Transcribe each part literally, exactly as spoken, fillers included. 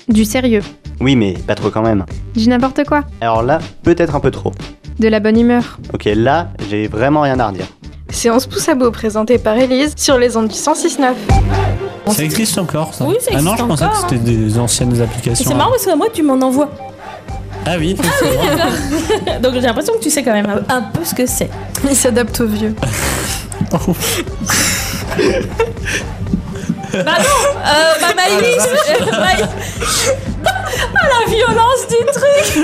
Du sérieux. Oui, mais pas trop quand même. Du n'importe quoi. Alors là, peut-être un peu trop. De la bonne humeur. Ok, là, j'ai vraiment rien à redire. Séance pouce à bout présentée par Élise sur les ondes du cent six neuf. Ça existe encore, ça? Oui, ça existe Ah non, je pensais encore, que c'était des anciennes applications. C'est marrant parce que moi, tu m'en envoies. Ah oui, effectivement. Donc j'ai l'impression que tu sais quand même un, un peu ce que c'est. Il s'adapte aux vieux. Oh. Bah non, euh, bah Maëlys, euh, Maë- ah la violence du truc.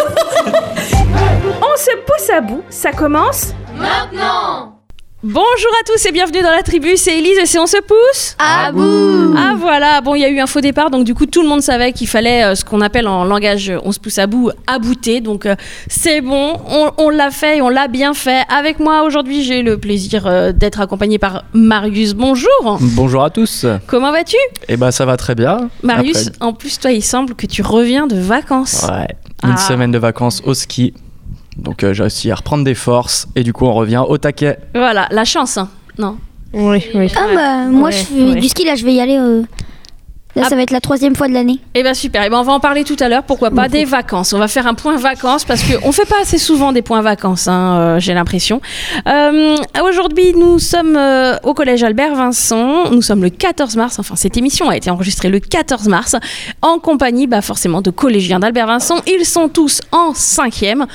On se pousse à bout, ça commence maintenant. Bonjour à tous et bienvenue dans la tribu, c'est Élise et c'est On se pousse à bout. Ah voilà, bon il y a eu un faux départ donc du coup tout le monde savait qu'il fallait euh, ce qu'on appelle en langage euh, On se pousse à bout, abouter. Donc euh, c'est bon, on, on l'a fait et on l'a bien fait. Avec moi aujourd'hui j'ai le plaisir euh, d'être accompagné par Marius, bonjour. Bonjour à tous. Comment vas-tu? Eh ben ça va très bien. Marius, Après... en plus toi il semble que tu reviens de vacances. Ouais, une ah. semaine de vacances au ski. Donc euh, j'ai réussi à reprendre des forces et du coup on revient au taquet. Voilà, la chance, hein. Non. Oui, oui. Ah bah moi ouais, je fais ouais. du ski là, je vais y aller. Euh... Là Ah. ça va être la troisième fois de l'année. Eh ben super, eh ben on va en parler tout à l'heure, pourquoi pas, des vacances. On va faire un point vacances parce qu'on fait pas assez souvent des points vacances, hein, euh, j'ai l'impression. Euh, aujourd'hui, nous sommes euh, au collège Albert Vincent, nous sommes le quatorze mars, enfin cette émission a été enregistrée le quatorze mars, en compagnie bah, forcément de collégiens d'Albert Vincent. Ils sont tous en cinquième.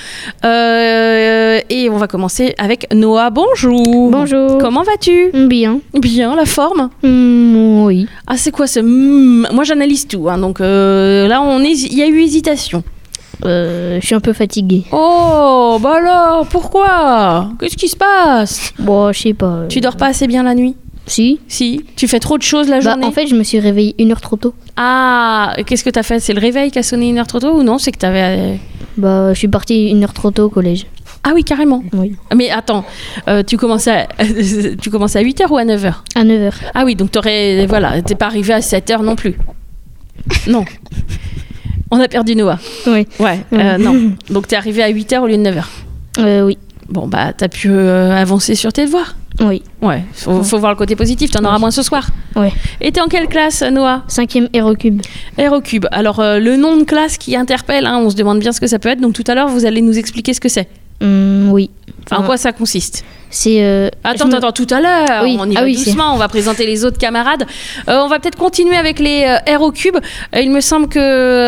Euh, et on va commencer avec Noah, bonjour. Bonjour. Comment vas-tu? Bien. Bien, la forme? Mmh, oui. Ah c'est quoi ce... Mm, moi j'analyse tout, hein, donc euh, là on est, il y a eu hésitation. Euh, je suis un peu fatiguée. Oh, bah alors, pourquoi? Qu'est-ce qui se passe? Bon, je sais pas. euh, Tu dors pas assez bien la nuit? Si. Si. Tu fais trop de choses la Bah, journée? en fait, je me suis réveillée une heure trop tôt. Ah, qu'est-ce que t'as fait? C'est le réveil qui a sonné une heure trop tôt ou non? C'est que t'avais... Bah, je suis partie une heure trop tôt au collège. Ah oui, carrément. Oui. Mais attends, euh, tu commences à tu commences à huit heures ou à neuf heures? À neuf heures. Ah oui, donc t'aurais... Voilà, t'es pas arrivé à sept heures non plus. Non. On a perdu Noah. Oui. Ouais, euh, non. Donc t'es arrivé à huit heures au lieu de neuf heures. Euh, oui. Bon, bah, t'as pu euh, avancer sur tes devoirs. Oui. Ouais, faut, faut voir le côté positif, t'en auras moins ce soir. Ouais. Et t'es en quelle classe, Noah? Cinquième Aérocube. Aérocube. Alors, euh, le nom de classe qui interpelle, hein, on se demande bien ce que ça peut être. Donc, tout à l'heure, vous allez nous expliquer ce que c'est. Mmh, oui. Enfin, en quoi ça consiste? C'est... Euh, Attends, je me- attends, tout à l'heure, Oui. on y Ah va oui, doucement, on va présenter les autres camarades. Euh, on va peut-être continuer avec les euh, Aérocubes. Euh, il me semble que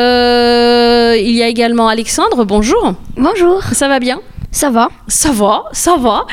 euh, il y a également Alexandre, bonjour. Bonjour. Ça va bien? Ça va? Ça va, ça va.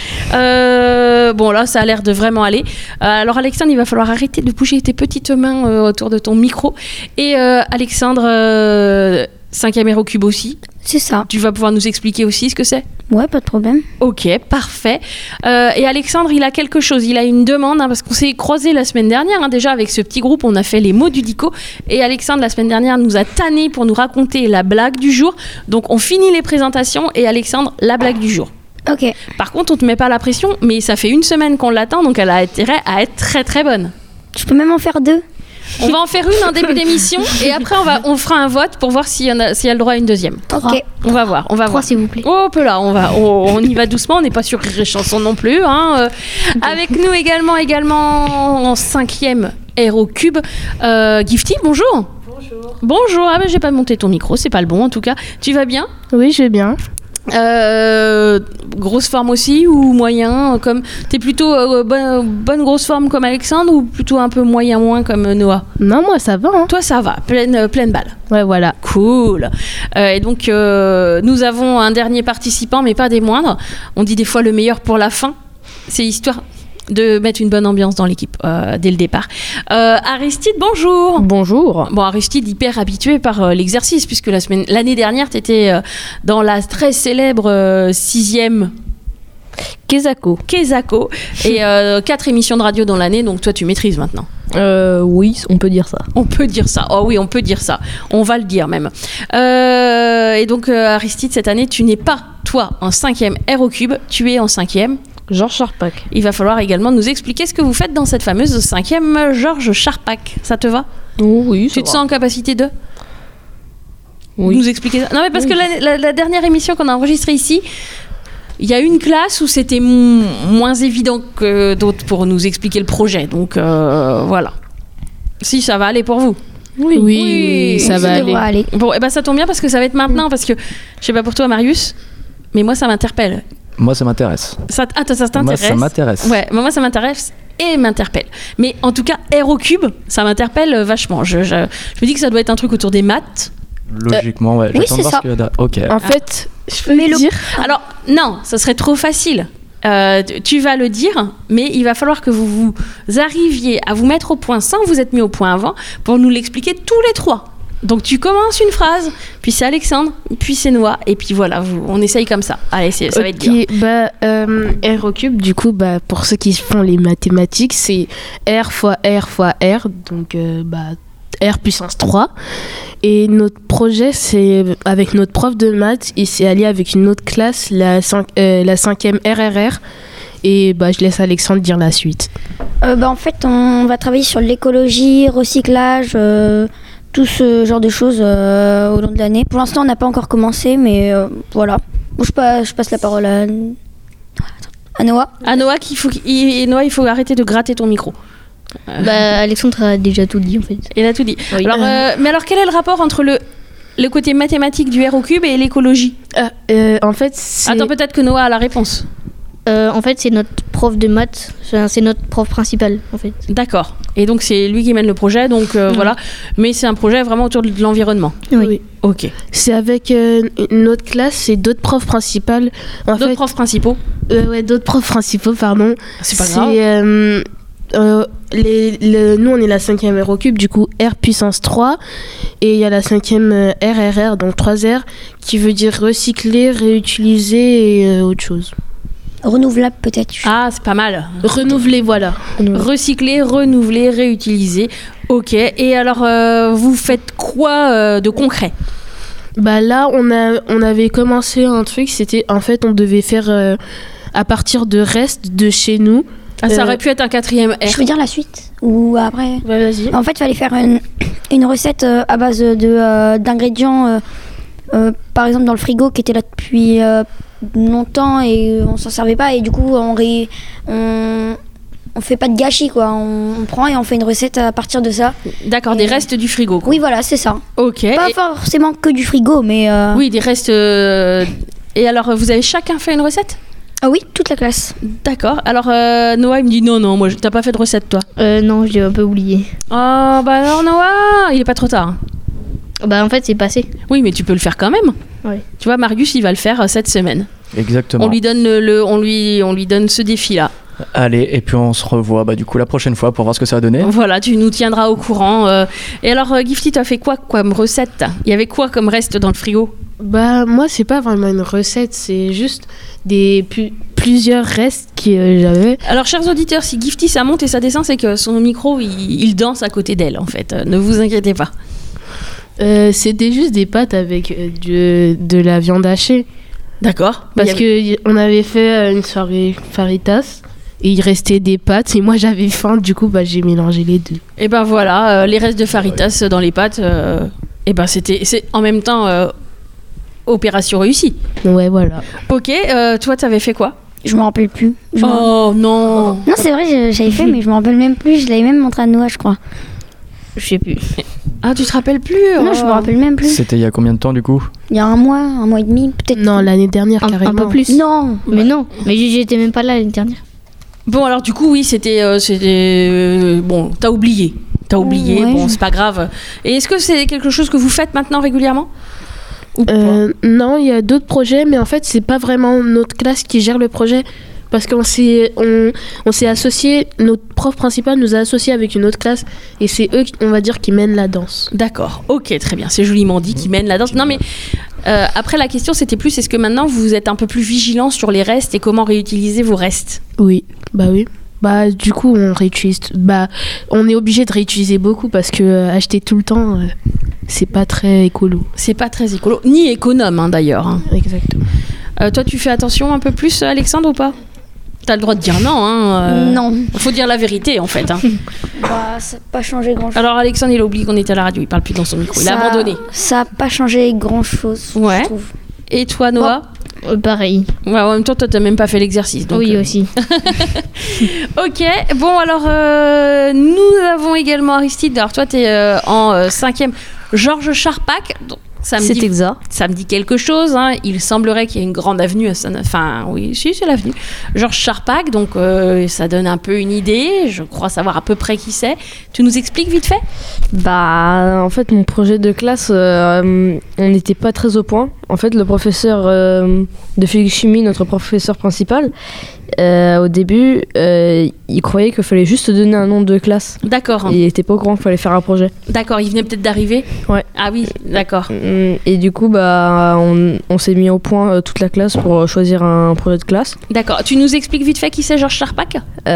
Euh, bon, là, ça a l'air de vraiment aller. Euh, alors, Alexandre, il va falloir arrêter de bouger tes petites mains euh, autour de ton micro. Et euh, Alexandre, euh, cinquième Aérocube aussi. C'est ça. Tu vas pouvoir nous expliquer aussi ce que c'est? Ouais, pas de problème. Ok, parfait. Euh, et Alexandre, il a quelque chose, il a une demande, hein, parce qu'on s'est croisés la semaine dernière, hein, déjà avec ce petit groupe, on a fait les mots du dico, et Alexandre, la semaine dernière, nous a tanné pour nous raconter la blague du jour. Donc on finit les présentations, et Alexandre, la blague du jour. Ok. Par contre, on te met pas la pression, mais ça fait une semaine qu'on l'attend, donc elle a intérêt à être très très bonne. Je peux même en faire deux. On va en faire une en début d'émission, et après on, va, on fera un vote pour voir s'il y, en a, s'il y a le droit à une deuxième. Ok. On va voir, on va Trois, voir. s'il vous plaît. Oh, peu là, on va, on, on y va doucement. On n'est pas sur Rire et Chanson non plus. Hein. Euh, avec nous également, également en cinquième Aérocube, euh, Gifty. Bonjour. Bonjour. Bonjour. Ah ben j'ai pas monté ton micro, c'est pas le bon en tout cas. Tu vas bien? Oui, je vais bien. Euh, grosse forme aussi ou moyen comme t'es plutôt euh, bonne, bonne grosse forme comme Alexandre ou plutôt un peu moyen moins comme Noah? Non, moi, ça va. Hein. Toi ça va, pleine, euh, pleine balle. Ouais, voilà. Cool. Euh, et donc, euh, nous avons un dernier participant, mais pas des moindres. On dit des fois le meilleur pour la fin. C'est histoire de mettre une bonne ambiance dans l'équipe euh, dès le départ. Euh, Aristide, bonjour. Bonjour. Bon, Aristide, hyper habitué par euh, l'exercice, puisque la semaine, l'année dernière, tu étais euh, dans la très célèbre euh, sixième... Kezako. Kezako. Et euh, quatre émissions de radio dans l'année, donc toi, tu maîtrises maintenant. Euh, oui, on peut dire ça. On peut dire ça. Oh oui, on peut dire ça. On va le dire même. Euh, et donc, euh, Aristide, cette année, tu n'es pas, toi, en cinquième Aérocube. Tu es en cinquième Georges Charpak. Il va falloir également nous expliquer ce que vous faites dans cette fameuse cinquième Georges Charpak. Ça te va? Oh, oui, Tu te sens en capacité de Oui. nous expliquer ça? Non, mais parce Oui. que la, la- la dernière émission qu'on a enregistrée ici, il y a une classe où c'était m- moins évident que d'autres pour nous expliquer le projet. Donc, euh, voilà. Si, ça va aller pour vous. Oui, Oui, ça va Ça devrait aller. aller. Bon, et ben ça tombe bien parce que ça va être maintenant, parce que je sais pas pour toi, Marius, mais moi ça m'interpelle. Moi, ça m'intéresse. Ça, t- ah, toi, ça Moi, t'intéresse ça m'intéresse. Ouais, moi moi, ça m'intéresse et m'interpelle. Mais en tout cas, R au cube, ça m'interpelle euh, vachement. Je, je, je me dis que ça doit être un truc autour des maths. Logiquement, ouais. oui, J'attends de c'est voir ça. ce qu'il y a derrière. Ok. En fait, je peux Mais le le- dire. Alors, non, ça serait trop facile. Euh, tu- tu vas le dire, mais il va falloir que vous, vous arriviez à vous mettre au point sans vous être mis au point avant pour nous l'expliquer tous les trois. Donc tu commences une phrase, puis c'est Alexandre, puis c'est Noah, et puis voilà, vous- on essaye comme ça. Allez, c'est- ça va être dur. Ok, bah, euh, R au cube, du coup, bah, pour ceux qui font les mathématiques, c'est R fois R fois R, donc euh, bah, R puissance trois. Et notre projet, c'est avec notre prof de maths, il s'est allié avec une autre classe, la, cinq, euh, la cinquième R R R. Et bah, je laisse Alexandre dire la suite. Euh, bah, en fait, on va travailler sur l'écologie, recyclage, euh, tout ce genre de choses euh, au long de l'année. Pour l'instant, on n'a pas encore commencé, mais euh, voilà. Je passe, je passe la parole à, à Noah. À Noah, qu'il faut, qu'il- et Noah, il faut arrêter de gratter ton micro. Bah, Alexandre a déjà tout dit en fait. Il a tout dit. Oui. Alors, euh, mais alors, quel est le rapport entre le, le côté mathématique du R au cube et l'écologie? Ah, euh, en fait, c'est... Attends, peut-être que Noah a la réponse. Euh, en fait, c'est notre prof de maths, Enfin, c'est notre prof principal en fait. D'accord. Et donc, c'est lui qui mène le projet, donc euh, voilà. Mais c'est un projet vraiment autour de l'environnement. Oui. Ok. C'est avec euh, une autre classe et d'autres profs principales. En D'autres fait, profs principaux? euh, ouais, d'autres profs principaux, pardon. C'est pas grave. euh, euh, les, le- nous, on est la cinquième R au cube, du coup R puissance trois. Et il y a la cinquième euh, R R R, donc trois R, qui veut dire recycler, réutiliser et euh, autre chose. Renouvelable peut-être. Ah, c'est pas mal. Renouveler, voilà. Recycler, renouveler, réutiliser. Ok. Et alors, euh, vous faites quoi euh, de concret? Bah là, on, a, on avait commencé un truc, c'était en fait, on devait faire euh, à partir de restes de chez nous. Ah, ça Euh, aurait pu être un quatrième R. Je veux dire la suite ou après. Bah, vas-y. En fait, il fallait faire une, une recette euh, à base de, euh, d'ingrédients, euh, euh, par exemple dans le frigo qui était là depuis euh, longtemps et on s'en servait pas et du coup on, ré, on, on fait pas de gâchis quoi. On, on prend et on fait une recette à partir de ça. D'accord, des restes du frigo. Quoi. Oui, voilà, c'est ça. Ok. Pas Et- forcément que du frigo, mais euh, Oui, des restes. euh, Et alors, vous avez chacun fait une recette? ah oui, toute la classe. D'accord. Alors, euh, Noah, il me dit non, non, moi, je- t'as pas fait de recette, toi. Euh, non, je l'ai un peu oublié. Oh, bah alors, Noah, il est pas trop tard. Bah, en fait, c'est passé. Oui, mais tu peux le faire quand même. Ouais. Tu vois, Marius, il va le faire euh, cette semaine. Exactement. On lui donne le, le- on lui, on lui donne ce défi-là. Allez, et puis on se revoit bah, du coup la prochaine fois pour voir ce que ça va donner. Voilà, tu nous tiendras au courant. euh. Et alors, euh, Gifty, tu as fait quoi comme recette? Il y avait quoi comme reste dans le frigo? Bah moi c'est pas vraiment une recette, c'est juste des pu- plusieurs restes que euh, j'avais. Alors, chers auditeurs, si Gifty ça monte et ça descend, c'est que son micro il, il danse à côté d'elle en fait. Euh, ne vous inquiétez pas. Euh, c'était juste des pâtes avec euh, du- de la viande hachée. D'accord. Parce Il y avait- que y- on avait fait euh, une soirée faritas et il restait des pâtes et moi j'avais faim, du coup bah j'ai mélangé les deux. Et ben voilà, euh, les restes de faritas dans les pâtes. euh, et ben c'était, c'est en même temps euh, opération réussie. Ouais voilà. Ok, euh, toi t'avais fait quoi? Je me rappelle plus. Je me- Oh non. Non, c'est vrai, je- j'avais fait, mais je me rappelle même plus. Je l'avais même montré à Noah, je crois. Je sais plus. Ah, tu te rappelles plus? Non, je me Oh. rappelle même plus. C'était il y a combien de temps du coup? Il y a un mois, un mois et demi, peut-être. Non, l'année dernière Un, carrément. un peu plus. Non. Mais non, mais j- j'étais même pas là l'année dernière. Bon, alors du coup, oui, c'était. euh, c'était euh, bon, t'as oublié. T'as oublié, Ouais, bon, je- c'est pas grave. Et est-ce que c'est quelque chose que vous faites maintenant régulièrement? Ou pas? Euh, non, il y a d'autres projets, mais en fait, c'est pas vraiment notre classe qui gère le projet. Parce qu'on s'est, on, on s'est associé, notre prof principal nous a associés avec une autre classe, et c'est eux, qui- on va dire, qui mènent la danse. D'accord, ok, très bien. C'est joliment dit qui mène la danse. Non, mais euh, après, la question, c'était plus est-ce que maintenant vous êtes un peu plus vigilant sur les restes et comment réutiliser vos restes? Oui, bah oui. Bah du coup, on réutilise, bah on est obligé de réutiliser beaucoup parce que euh, acheter tout le temps, euh, c'est pas très écolo. C'est pas très écolo, ni économe hein, d'ailleurs. hein. Exactement. Euh, toi, tu fais attention un peu plus, Alexandre, ou pas? T'as le droit de dire non. Hein, euh, Non. Faut dire la vérité en fait. hein. Bah, ça n'a pas changé grand-chose. Alors, Alexandre, il a oublié qu'on était à la radio. Il parle plus dans son micro. Il a Ça- abandonné. Ça n'a pas changé grand-chose, Ouais. je trouve. Et toi, Noah? Euh, pareil. Ouais, en même temps, toi, t'as même pas fait l'exercice. Donc, oui, euh... aussi. Ok, bon, alors, euh, nous avons également Aristide. Alors, toi, t'es euh, en euh, cinquième. Georges Charpak. Donc, ça me C'est dit, exact. Ça me dit quelque chose. Hein. Il semblerait qu'il y ait une grande avenue à San... Enfin, oui, si, c'est l'avenue. Georges Charpak, donc euh, ça donne un peu une idée. Je crois savoir à peu près qui c'est. Tu nous expliques vite fait ? Bah, en fait, mon projet de classe, euh, on n'était pas très au point. En fait, le professeur euh, de physique-chimie, notre professeur principal, euh, au début, euh, il croyait qu'il fallait juste donner un nom de classe. D'accord. Il n'était pas au courant qu'il fallait faire un projet. D'accord, il venait peut-être d'arriver ? Ouais. Ah oui, d'accord. Et du coup, bah, on, on s'est mis au point euh, toute la classe pour choisir un projet de classe. D'accord. Tu nous expliques vite fait qui c'est Georges Charpak ?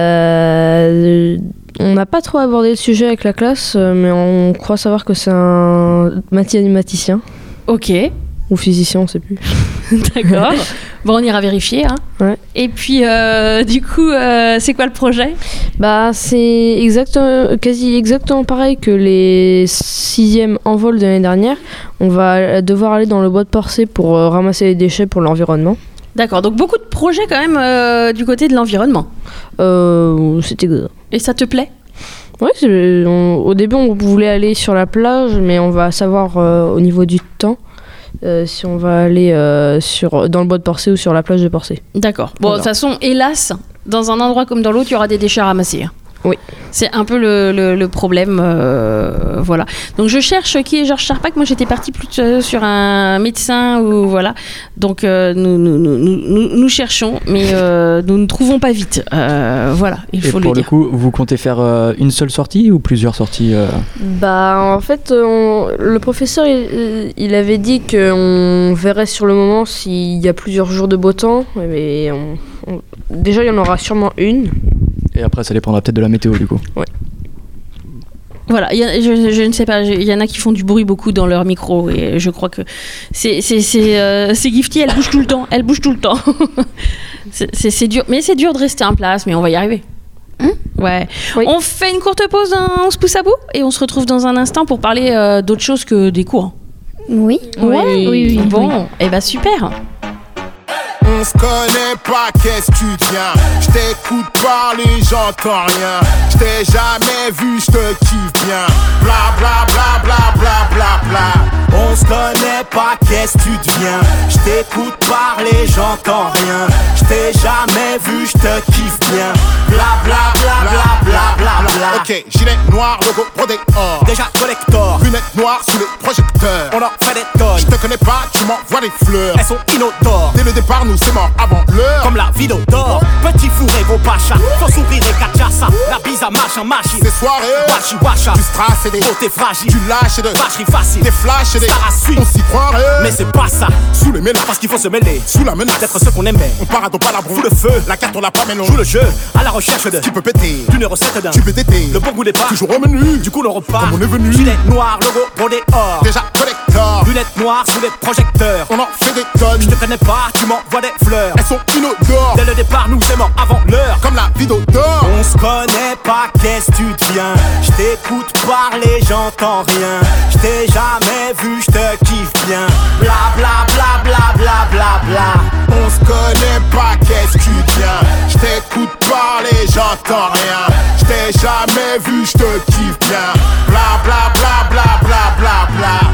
euh, On n'a pas trop abordé le sujet avec la classe, mais on croit savoir que c'est un mathématicien. Ok. Ou physicien, on ne sait plus. D'accord. Bon, on ira vérifier. Hein. Ouais. Et puis, euh, du coup, euh, c'est quoi le projet ? Bah, c'est exactement, quasi exactement pareil que les sixièmes en vol de l'année dernière. On va devoir aller dans le bois de Porcé pour euh, ramasser les déchets pour l'environnement. D'accord, donc beaucoup de projets quand même euh, du côté de l'environnement. Euh, c'était exact. Et ça te plaît ? Oui, au début on voulait aller sur la plage, mais on va savoir euh, au niveau du temps euh, si on va aller euh, sur, dans le bois de Porcé ou sur la plage de Porcé. D'accord. Bon, de toute façon, hélas, dans un endroit comme dans l'autre, il y aura des déchets à ramasser. Oui. C'est un peu le, le, le problème. Euh, voilà. Donc je cherche qui est Georges Charpak. Moi j'étais partie plus euh, sur un médecin ou voilà. Donc euh, nous, nous, nous, nous, nous cherchons, mais euh, nous ne trouvons pas vite. Euh, voilà, il Et faut le pour le dire. coup, vous comptez faire euh, une seule sortie ou plusieurs sorties euh Bah en fait, on, le professeur il, il avait dit qu'on verrait sur le moment s'il y a plusieurs jours de beau temps. Mais on, on, déjà il y en aura sûrement une. Et après, ça dépendra peut-être de la météo, du coup. Ouais. Voilà, y a, je, je ne sais pas, il y en a qui font du bruit beaucoup dans leur micro et je crois que c'est, c'est, c'est, euh, c'est Gifty, elle bouge tout le temps, elle bouge tout le temps. c'est, c'est, c'est dur, mais c'est dur de rester en place, mais on va y arriver. Hein ouais. Oui. On fait une courte pause, hein, on se pousse à bout et on se retrouve dans un instant pour parler euh, d'autre chose que des cours. Oui. Ouais, oui, oui, oui. Bon, oui. et bah super. On se connaît pas, qu'est-ce que tu deviens? J't'écoute parler, j'entends rien. J't'ai jamais vu, j'te kiffe bien. Bla bla bla bla bla bla bla. On se connaît pas, qu'est-ce que tu deviens? J't'écoute parler, j'entends rien. J't'ai jamais vu, j'te kiffe bien. Bla bla bla bla bla bla bla. Ok, gilet noir, logo brodé or. Déjà collector, lunettes noires sous les projecteurs. On en fait des tonnes. J'te connais pas, tu m'envoies des fleurs. Elles sont inodores. Dès le départ, nous c'est mort avant l'heure. Comme la vie d'or. Petit fourré, vos pachas. Faut sourire et cachaça. La bise à machin machine. C'est soirée. Washi washa. Du strass et des côtés fragiles. Du lâche et de vacherie facile. Des flashs et des stars à suivre. On s'y croirait. Mais c'est pas ça. Sous les ménages. Parce qu'il faut se mêler. Sous la menace d'être ce qu'on aimait. On part à dos pas la brouille. Sous le feu. La carte on l'a pas mélange. Joue le jeu. À la recherche de. Qui peut péter. D'une recette d'un. Tu peux d'été. Le bon goût des pas. Toujours au menu. Du coup le repas. Comme on est venu. Gilet noir, logo brodé or. Déjà collector. Lunettes noires sous les projecteurs. On en fait des tonnes. Je te connais pas. Tu m'envoies des fleurs. Elles sont inodores. Dès le départ, nous aimons avant l'heure. Comme la vie d'odeur. On se connaît pas, qu'est-ce que tu deviens? J't'écoute parler, j'entends rien. J't'ai jamais vu, j'te kiffe bien. Bla bla bla bla bla bla bla. On se connaît pas, qu'est-ce que tu deviens? J't'écoute parler, j'entends rien. J't'ai jamais vu, j'te kiffe bien. Bla bla bla bla bla bla bla.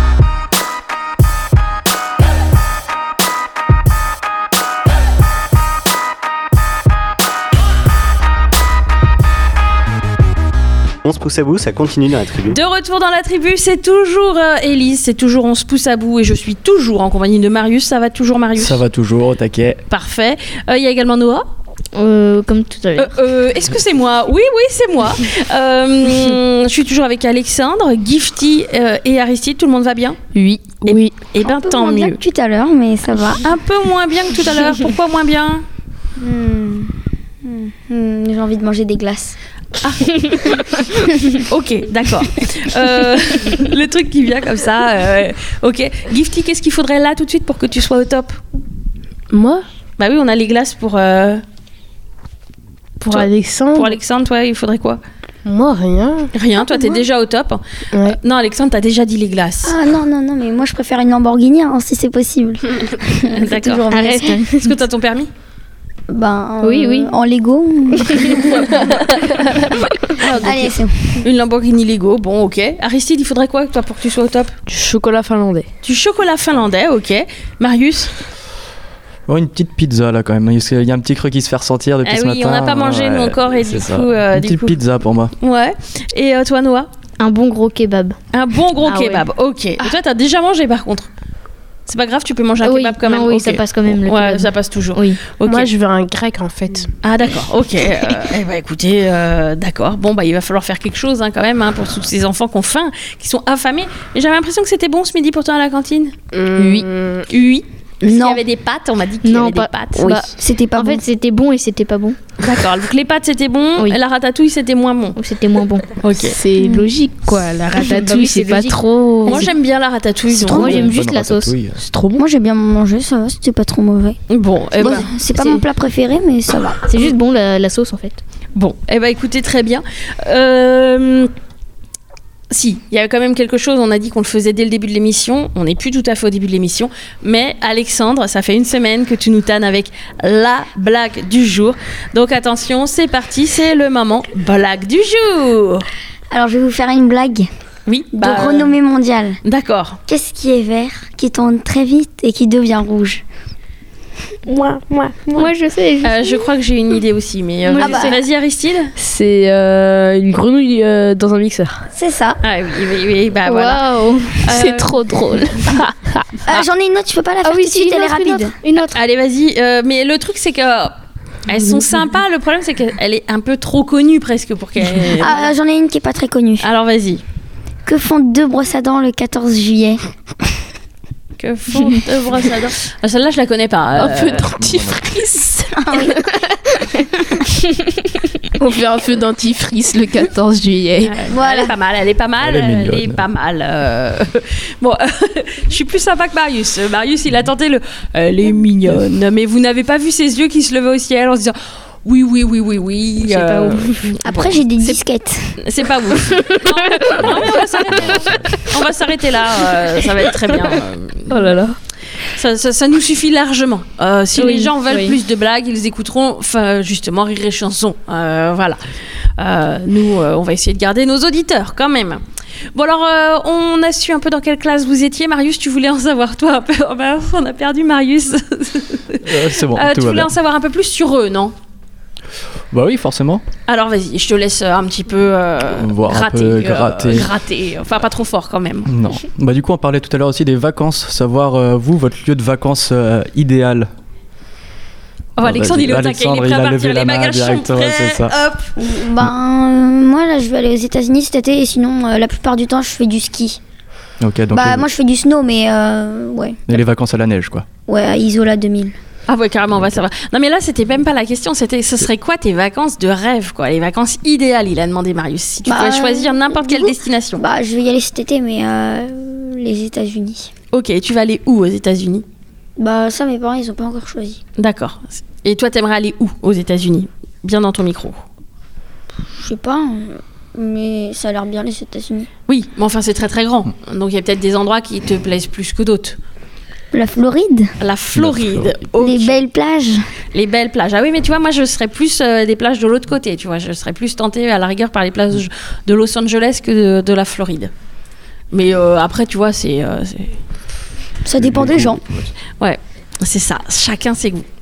On se pousse à bout, ça continue dans la tribu. De retour dans la tribu, c'est toujours euh, Élise, c'est toujours On se pousse à bout et je suis toujours en compagnie de Marius. Ça va toujours, Marius? Ça va toujours, au taquet. Parfait. Il euh, y a également Noah. Euh, comme tout à l'heure. Euh, euh, est-ce que c'est moi? Oui, oui, c'est moi. euh, je suis toujours avec Alexandre, Gifty euh, et Aristide. Tout le monde va bien? Oui. Et, oui. Et ben tant moins mieux. Bien que tout à l'heure, mais ça va. Un peu moins bien que tout à l'heure. Pourquoi moins bien? hmm. Hmm. Hmm. J'ai envie de manger des glaces. Ah. Ok, d'accord. Euh, le truc qui vient comme ça. Euh, ok. Gifty, qu'est-ce qu'il faudrait là tout de suite pour que tu sois au top? Moi? Bah oui, on a les glaces pour. Euh... Pour toi, Alexandre. Pour Alexandre, toi, il faudrait quoi? Moi, rien. Rien, toi, t'es moi déjà au top. Ouais. Euh, non, Alexandre, t'as déjà dit les glaces. Ah non, non, non, mais moi je préfère une Lamborghini hein, si c'est possible. C'est toujours mieux. Arrête. Est-ce que t'as ton permis? Ben, Oui, euh, oui. En Lego. Allez, c'est bon. Une Lamborghini Lego, bon, ok. Aristide, il faudrait quoi, toi, pour que tu sois au top? Du chocolat finlandais. Du chocolat finlandais, ok. Marius? Oh, une petite pizza là quand même. Il y a un petit creux qui se fait ressentir depuis Ah ce oui, matin. on n'a pas mangé, nous, encore, et du c'est coup, ça. euh, une du petite coup- pizza pour moi. Ouais. Et euh, toi, Noah? Un bon gros kebab. Un bon gros Ah kebab, ok. Et toi, t'as déjà mangé par contre? C'est pas grave, tu peux manger un Oui, kebab quand même. non, oui, ok. ça passe quand même, le Ouais, kebab. ça passe toujours. Oui. Ok. Moi, je veux un grec en fait. Ah d'accord, ok. Euh, eh ben, écoutez, euh, d'accord. Bon, bah il va falloir faire quelque chose hein, quand même hein, pour tous ces enfants qui ont faim, qui sont affamés. Mais j'avais l'impression que c'était bon ce midi pour toi à la cantine. Oui. Oui. Parce qu'il y Non. avait des pâtes, on m'a dit qu'il y Non, avait pas- des pâtes. Oui, Bah, c'était pas En bon. fait, c'était bon et c'était pas bon. D'accord, donc les pâtes c'était bon, Oui. et la ratatouille c'était moins bon. Ou c'était moins bon. Ok. C'est logique quoi. La Bah ratatouille, oui, c'est c'est pas logique. trop. Moi j'aime bien la ratatouille. donc- Moi, j'aime Bonne juste la sauce. ratatouille. C'est trop bon. Moi j'ai bien mangé, ça va, c'était pas trop mauvais. Bon, eh Bon, ben, c'est pas c'est- mon plat préféré, mais ça va. C'est juste bon la, la sauce en fait. bon, eh ben écoutez très bien. Euh, Si, il y a quand même quelque chose, on a dit qu'on le faisait dès le début de l'émission, on n'est plus tout à fait au début de l'émission, mais Alexandre, ça fait une semaine que tu nous tannes avec la blague du jour. Donc attention, c'est parti, c'est le moment blague du jour. Alors je vais vous faire une blague Oui, de bah, renommée mondiale. D'accord. Qu'est-ce qui est vert, qui tourne très vite et qui devient rouge? Moi, moi, moi. je sais. je Euh, je crois que j'ai une idée aussi, mais euh, Moi, vas-y, je sais. vas-y, Aristide. C'est euh, une grenouille euh, dans un mixeur. C'est ça. Ah oui, oui, oui, bah voilà. Waouh. C'est trop drôle. Euh, J'en ai une autre, je peux pas la faire Ah oui, tout de si, suite, une elle est autre, une rapide. autre, une autre. Allez, vas-y. euh, mais le truc, c'est que elles sont sympas. Le problème, c'est qu'elle est un peu trop connue presque pour qu'elle. Ah, j'en ai une qui est pas très connue. Alors vas-y. Que font deux brosses à dents le quatorze juillet? Que font deux brosses à dents? Ah, celle-là, je la connais pas. Un euh, peu dentifrice. On fait un feu dentifrice le quatorze juillet. Elle est pas mal, elle est pas mal, Elle est elle est, mignonne. pas mal. euh. Bon, je suis plus sympa que Marius. Marius, il a tenté le. Elle est mignonne, mais vous n'avez pas vu ses yeux qui se levaient au ciel en se disant. Oui, oui, oui, oui, oui. C'est pas Après, j'ai des disquettes. C'est pas ouf. Non, non, mais on va s'arrêter là. On va s'arrêter là. euh, ça va être très bien. euh. Oh là là. Ça, ça, ça nous suffit largement. Euh, si Oui, les gens veulent oui. plus de blagues, ils écouteront enfin, justement Rire et Chanson. Euh, voilà. Euh, nous, euh, on va essayer de garder nos auditeurs quand même. Bon alors, euh, on a su un peu dans quelle classe vous étiez. Marius, tu voulais en savoir toi un peu. Oh, bah, on a perdu Marius. Euh, c'est bon, Euh, tout tu va voulais bien. en savoir un peu plus sur eux, non? Bah oui, forcément. Alors vas-y, je te laisse euh, un petit peu euh, Voir un gratter, peu euh, gratter. gratter. Enfin, pas trop fort quand même. Non. Bah du coup, on parlait tout à l'heure aussi des vacances. Savoir, euh, vous, votre lieu de vacances euh, idéal. Oh, Alexandre, il est au taquet, il est Alexandre, prêt à il a partir, levé les la main bagages sont directement, prêts. c'est ça. Hop. Ben, euh, moi là, je vais aller aux États-Unis cet été et sinon, euh, la plupart du temps, je fais du ski. Ok, donc bah, les, moi, je fais du snow, mais euh, ouais. et les vacances à la neige, quoi. Ouais, à Isola deux mille. Ah ouais, carrément, on va savoir. Non mais là, c'était même pas la question, c'était ce serait quoi tes vacances de rêve, quoi, les vacances idéales, il a demandé Marius. Si tu Bah, pouvais choisir n'importe du quelle coup, destination. Bah, je vais y aller cet été, mais euh, les États-Unis. Ok, tu vas aller où aux États-Unis? Bah, ça, mes parents, ils ont pas encore choisi. D'accord. Et toi, t'aimerais aller où aux États-Unis? Bien dans ton micro. Je sais pas, euh, mais ça a l'air bien les États-Unis. Oui, mais enfin, c'est très très grand. Donc il y a peut-être des endroits qui te plaisent plus que d'autres. La Floride, La Floride. Floride. Ok. les belles plages. Les belles plages. Ah oui, mais tu vois, moi, je serais plus euh, des plages de l'autre côté. Tu vois, je serais plus tentée à la rigueur par les plages de Los Angeles que de, de la Floride. Mais euh, après, tu vois, c'est, euh, c'est- Ça dépend des gens. ouais, c'est ça. Chacun ses goûts.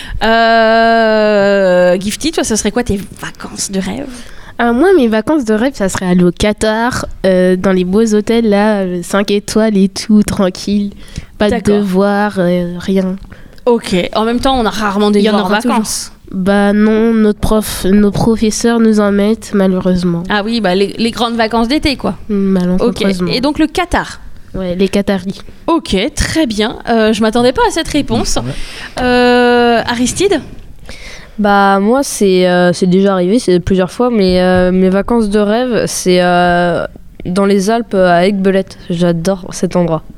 Euh, Gifty, toi, ce serait quoi tes vacances de rêve? Euh, moi, mes vacances de rêve, ça serait aller au Qatar, euh, dans les beaux hôtels, là, cinq étoiles et tout, tranquille. Pas de D'accord. devoirs, euh, rien. Ok. En même temps, on a rarement des Il y en devoirs en aura vacances. Bah non, notre prof, nos professeurs nous en mettent, malheureusement. Ah oui, bah les, les grandes vacances d'été, quoi. Ok. Malencontreusement. Et donc le Qatar. Ouais, les Qataris. Ok, très bien. Euh, je m'attendais pas à cette réponse. Euh, Aristide? Bah moi c'est euh, c'est déjà arrivé, c'est plusieurs fois, mais euh, mes vacances de rêve c'est euh, dans les Alpes à Aiguebelette. J'adore cet endroit.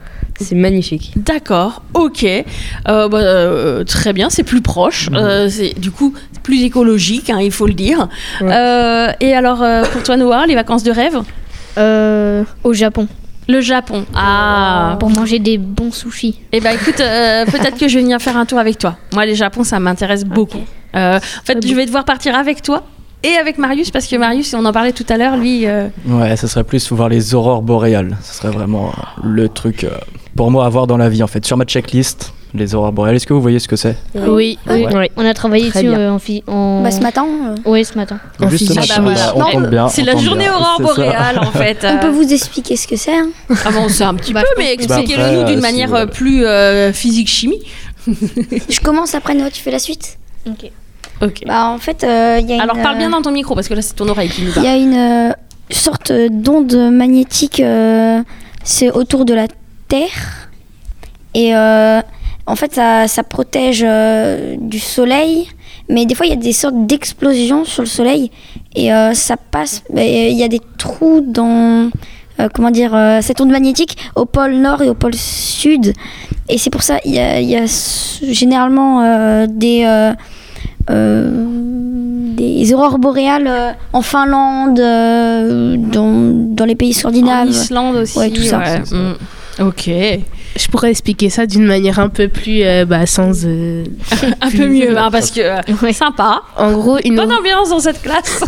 C'est magnifique. D'accord, ok. Euh, bah, euh, très bien, c'est plus proche. Mmh. Euh, c'est du coup plus écologique, hein, il faut le dire. Ouais. Euh, et alors, euh, pour toi, Noah, les vacances de rêve euh, Au Japon. Le Japon, ah. Pour manger des bons sushis. Eh ben, écoute, euh, peut-être que je vais venir faire un tour avec toi. Moi, les Japon, ça m'intéresse beaucoup. Okay. Euh, en fait, je vais devoir partir avec toi. Et avec Marius, parce que Marius, on en parlait tout à l'heure, lui... Euh... Ouais, ça serait plus voir les aurores boréales. Ce serait vraiment le truc euh, pour moi à voir dans la vie, en fait. Sur ma checklist, les aurores boréales, est-ce que vous voyez ce que c'est ? Oui, oui. Ouais. On a travaillé Très dessus euh, en, fi- en... Bah, ce matin euh... Oui, ce matin. En Justement, ah bah, voilà. on tombe bien. C'est on la tombe journée bien. aurore boréale, en fait. On peut vous expliquer ce que c'est hein. Ah bon, c'est un petit bah, peu, mais expliquez-le bah, nous d'une euh, manière si, voilà. plus euh, physique-chimie. Je commence après, Noah, tu fais la suite. Ok. Ok. Bah, en fait, il euh, y a Alors une, parle bien dans ton micro, parce que là, c'est ton oreille qui nous parle. Il y a une euh, sorte d'onde magnétique, euh, c'est autour de la Terre. Et euh, en fait, ça, ça protège euh, du soleil. Mais des fois, il y a des sortes d'explosions sur le soleil. Et euh, ça passe. Il y a des trous dans. Euh, comment dire, euh, cette onde magnétique au pôle nord et au pôle sud. Et c'est pour ça qu'il y a, y a généralement euh, des. Euh, Euh, des aurores boréales euh, en Finlande, euh, dans, dans les pays scandinaves. En Islande aussi. Ouais, tout ça. Ouais. Mmh. Ok. Je pourrais expliquer ça d'une manière un peu plus euh, bah, sans... Euh, un peu mieux, hein, parce que euh, ouais. Sympa. En gros, une bonne ambiance dans cette classe.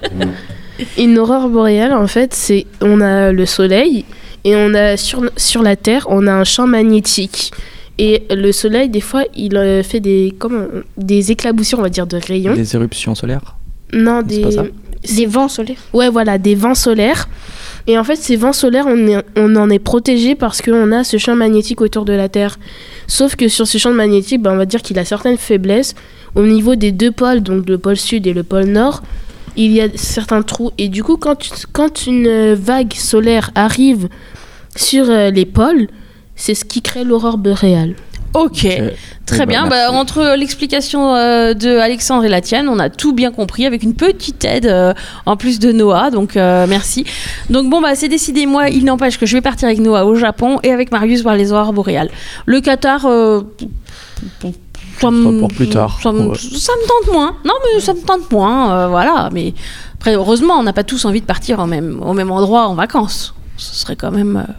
Une aurore boréale, en fait, c'est on a le soleil et on a sur, sur la Terre, on a un champ magnétique. Et le soleil, des fois, il euh, fait des, comme, des éclaboussures, on va dire, de rayons. Des éruptions solaires ? Non, des... C'est pas ça ? Des vents solaires. Ouais, voilà, des vents solaires. Et en fait, ces vents solaires, on, est, on en est protégé parce qu'on a ce champ magnétique autour de la Terre. Sauf que sur ce champ magnétique, bah, on va dire qu'il a certaines faiblesses. Au niveau des deux pôles, donc le pôle sud et le pôle nord, il y a certains trous. Et du coup, quand, quand une vague solaire arrive sur euh, les pôles, c'est ce qui crée l'aurore boréale. Ok, okay. Très oui, bien. Bah, bah, entre l'explication euh, de Alexandre et la tienne, on a tout bien compris avec une petite aide euh, en plus de Noah. Donc euh, merci. Donc bon bah c'est décidé. Moi, il n'empêche que je vais partir avec Noah au Japon et avec Marius voir les aurores boréales. Le Qatar. Euh, ça me, pour plus tard. Ça me, ouais. ça me tente moins. Non mais ça me tente moins. Euh, voilà. Mais après, heureusement, on n'a pas tous envie de partir au même au même endroit en vacances. Ce serait quand même. Euh,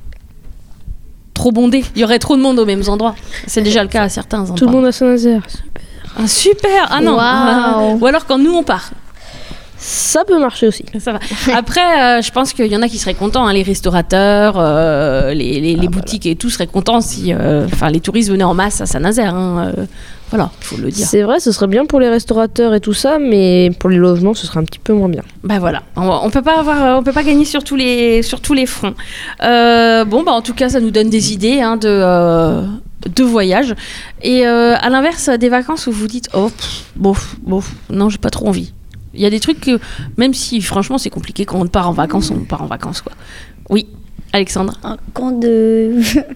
trop bondé, il y aurait trop de monde aux mêmes endroits. C'est déjà le cas à certains endroits. Tout le monde a son laser, super. Ah, super. Ah non. Wow. Ou alors quand nous on part. Ça peut marcher aussi. Ça va. Après, euh, je pense qu'il y en a qui seraient contents, hein, les restaurateurs, euh, les, les, les ah, boutiques voilà. Et tout seraient contents si, enfin, euh, les touristes venaient en masse à Saint-Nazaire. Hein, euh, voilà, il faut le dire. C'est vrai, ce serait bien pour les restaurateurs et tout ça, mais pour les logements, ce serait un petit peu moins bien. Bah voilà, on, on peut pas avoir, on peut pas gagner sur tous les, sur tous les fronts. Euh, bon, bah en tout cas, ça nous donne des idées hein, de. Euh, de voyage. Et euh, à l'inverse, des vacances où vous dites oh, pff, bof, bof, non, j'ai pas trop envie. Il y a des trucs que, même si franchement c'est compliqué quand on part en vacances, on part en vacances quoi. Oui, Alexandre. Un camp de.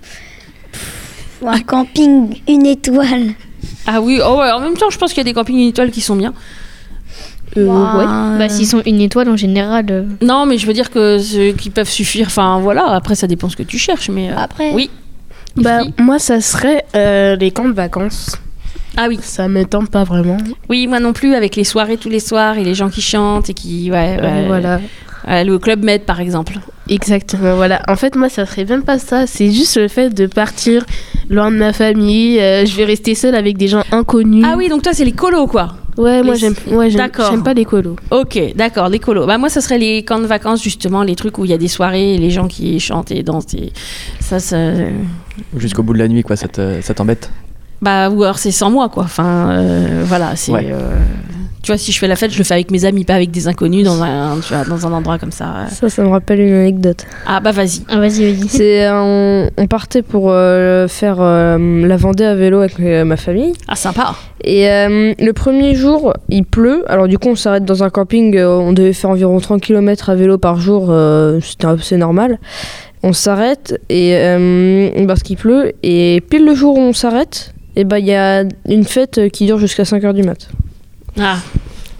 Un camping une étoile. Ah oui, oh ouais, en même temps je pense qu'il y a des campings une étoile qui sont bien. Euh, wow. Ouais. Bah s'ils sont une étoile en général. Euh... Non mais je veux dire que ceux qui peuvent suffire, enfin voilà, après ça dépend ce que tu cherches. Mais euh, après. Oui. Bah moi ça serait euh, les camps de vacances. Ah oui. Ça me tente pas vraiment. Oui, moi non plus, avec les soirées tous les soirs et les gens qui chantent et qui... Ouais, ouais euh, voilà. Euh, le Club Med, par exemple. Exactement, voilà. En fait, moi, ça serait même pas ça. C'est juste le fait de partir loin de ma famille. Euh, je vais rester seule avec des gens inconnus. Ah oui, donc toi, c'est les colos, quoi. Ouais, les... moi, j'aime, ouais, j'aime, j'aime pas les colos. Ok, d'accord, les colos. Bah, moi, ça serait les camps de vacances, justement, les trucs où il y a des soirées et les gens qui chantent et dansent. Et ça, ça... Jusqu'au bout de la nuit, quoi, ça, te, ça t'embête ? Bah, ou alors c'est sans moi, quoi. Enfin, euh, voilà, c'est... Ouais. Euh, tu vois, si je fais la fête, je le fais avec mes amis, pas avec des inconnus dans un, tu vois, dans un endroit comme ça. Ça, ça me rappelle une anecdote. Ah, bah vas-y. Ah, vas-y, vas-y. C'est, on, on partait pour euh, faire euh, la Vendée à vélo avec euh, ma famille. Ah, sympa. Et euh, le premier jour, il pleut. Alors du coup, on s'arrête dans un camping. Euh, on devait faire environ trente kilomètres à vélo par jour. Euh, c'était assez normal. On s'arrête et, euh, parce qu'il pleut. Et pile le jour où on s'arrête, et bah il y a une fête qui dure jusqu'à cinq heures du mat. Ah.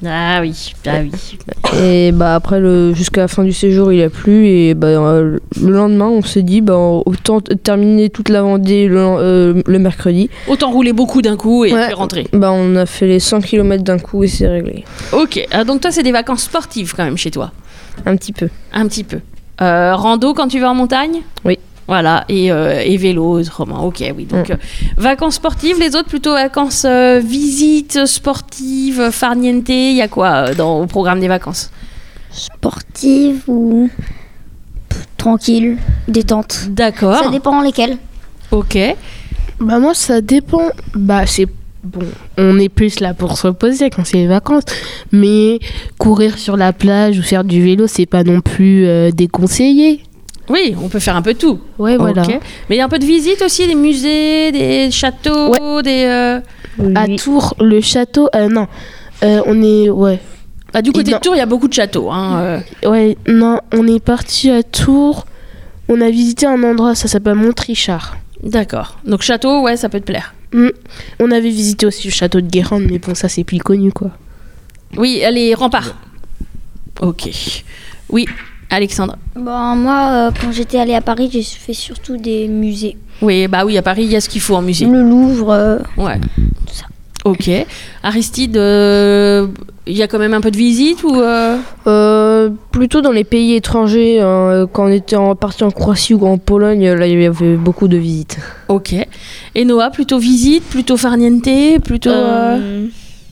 Ah oui, ah oui. Et bah après, le, jusqu'à la fin du séjour, il a plu. Et bah, euh, le lendemain, on s'est dit, bah, autant t- terminer toute la Vendée le, euh, le mercredi. Autant rouler beaucoup d'un coup et Ouais. puis rentrer. Bah, on a fait les cent kilomètres d'un coup et c'est réglé. Ok, ah, donc toi, c'est des vacances sportives quand même chez toi. Un petit peu. Un petit peu. Euh, rando quand tu vas en montagne ? Oui. Voilà, et, euh, et vélo autrement. Ok, oui. Donc, euh, vacances sportives, les autres plutôt vacances euh, visites sportives, farniente. Il y a quoi euh, dans, au programme des vacances ? Sportive ou pff, tranquille, détente. D'accord. Ça dépend lesquelles. Ok. Bah moi ça dépend. Bah c'est bon, on est plus là pour se reposer quand c'est les vacances, mais courir sur la plage ou faire du vélo, c'est pas non plus euh, déconseillé. Oui, on peut faire un peu tout. Ouais, voilà. Ok. Mais il y a un peu de visite aussi, des musées, des châteaux, des. euh, À Tours, le château, euh, non, euh, on est ouais. Bah, du côté Et de Tours, il y a beaucoup de châteaux. Hein, euh. Ouais, non, on est parti à Tours. On a visité un endroit, ça s'appelle Montrichard. D'accord. Donc château, ouais, ça peut te plaire. Mm. On avait visité aussi le château de Guérande, mais bon, ça c'est plus connu quoi. Oui, les remparts. Ok. Oui, Alexandre. Bon, moi, euh, quand j'étais allée à Paris, j'ai fait surtout des musées. Oui, bah oui, à Paris, il y a ce qu'il faut en musée. Le Louvre. euh, Ouais. Tout ça. Ok. Aristide, euh, il y a quand même un peu de visite ou euh... Euh, plutôt dans les pays étrangers, hein, quand on était en, parti en Croatie ou en Pologne, là il y avait beaucoup de visites. Ok. Et Noah, plutôt visite, plutôt farniente, plutôt... euh, Euh,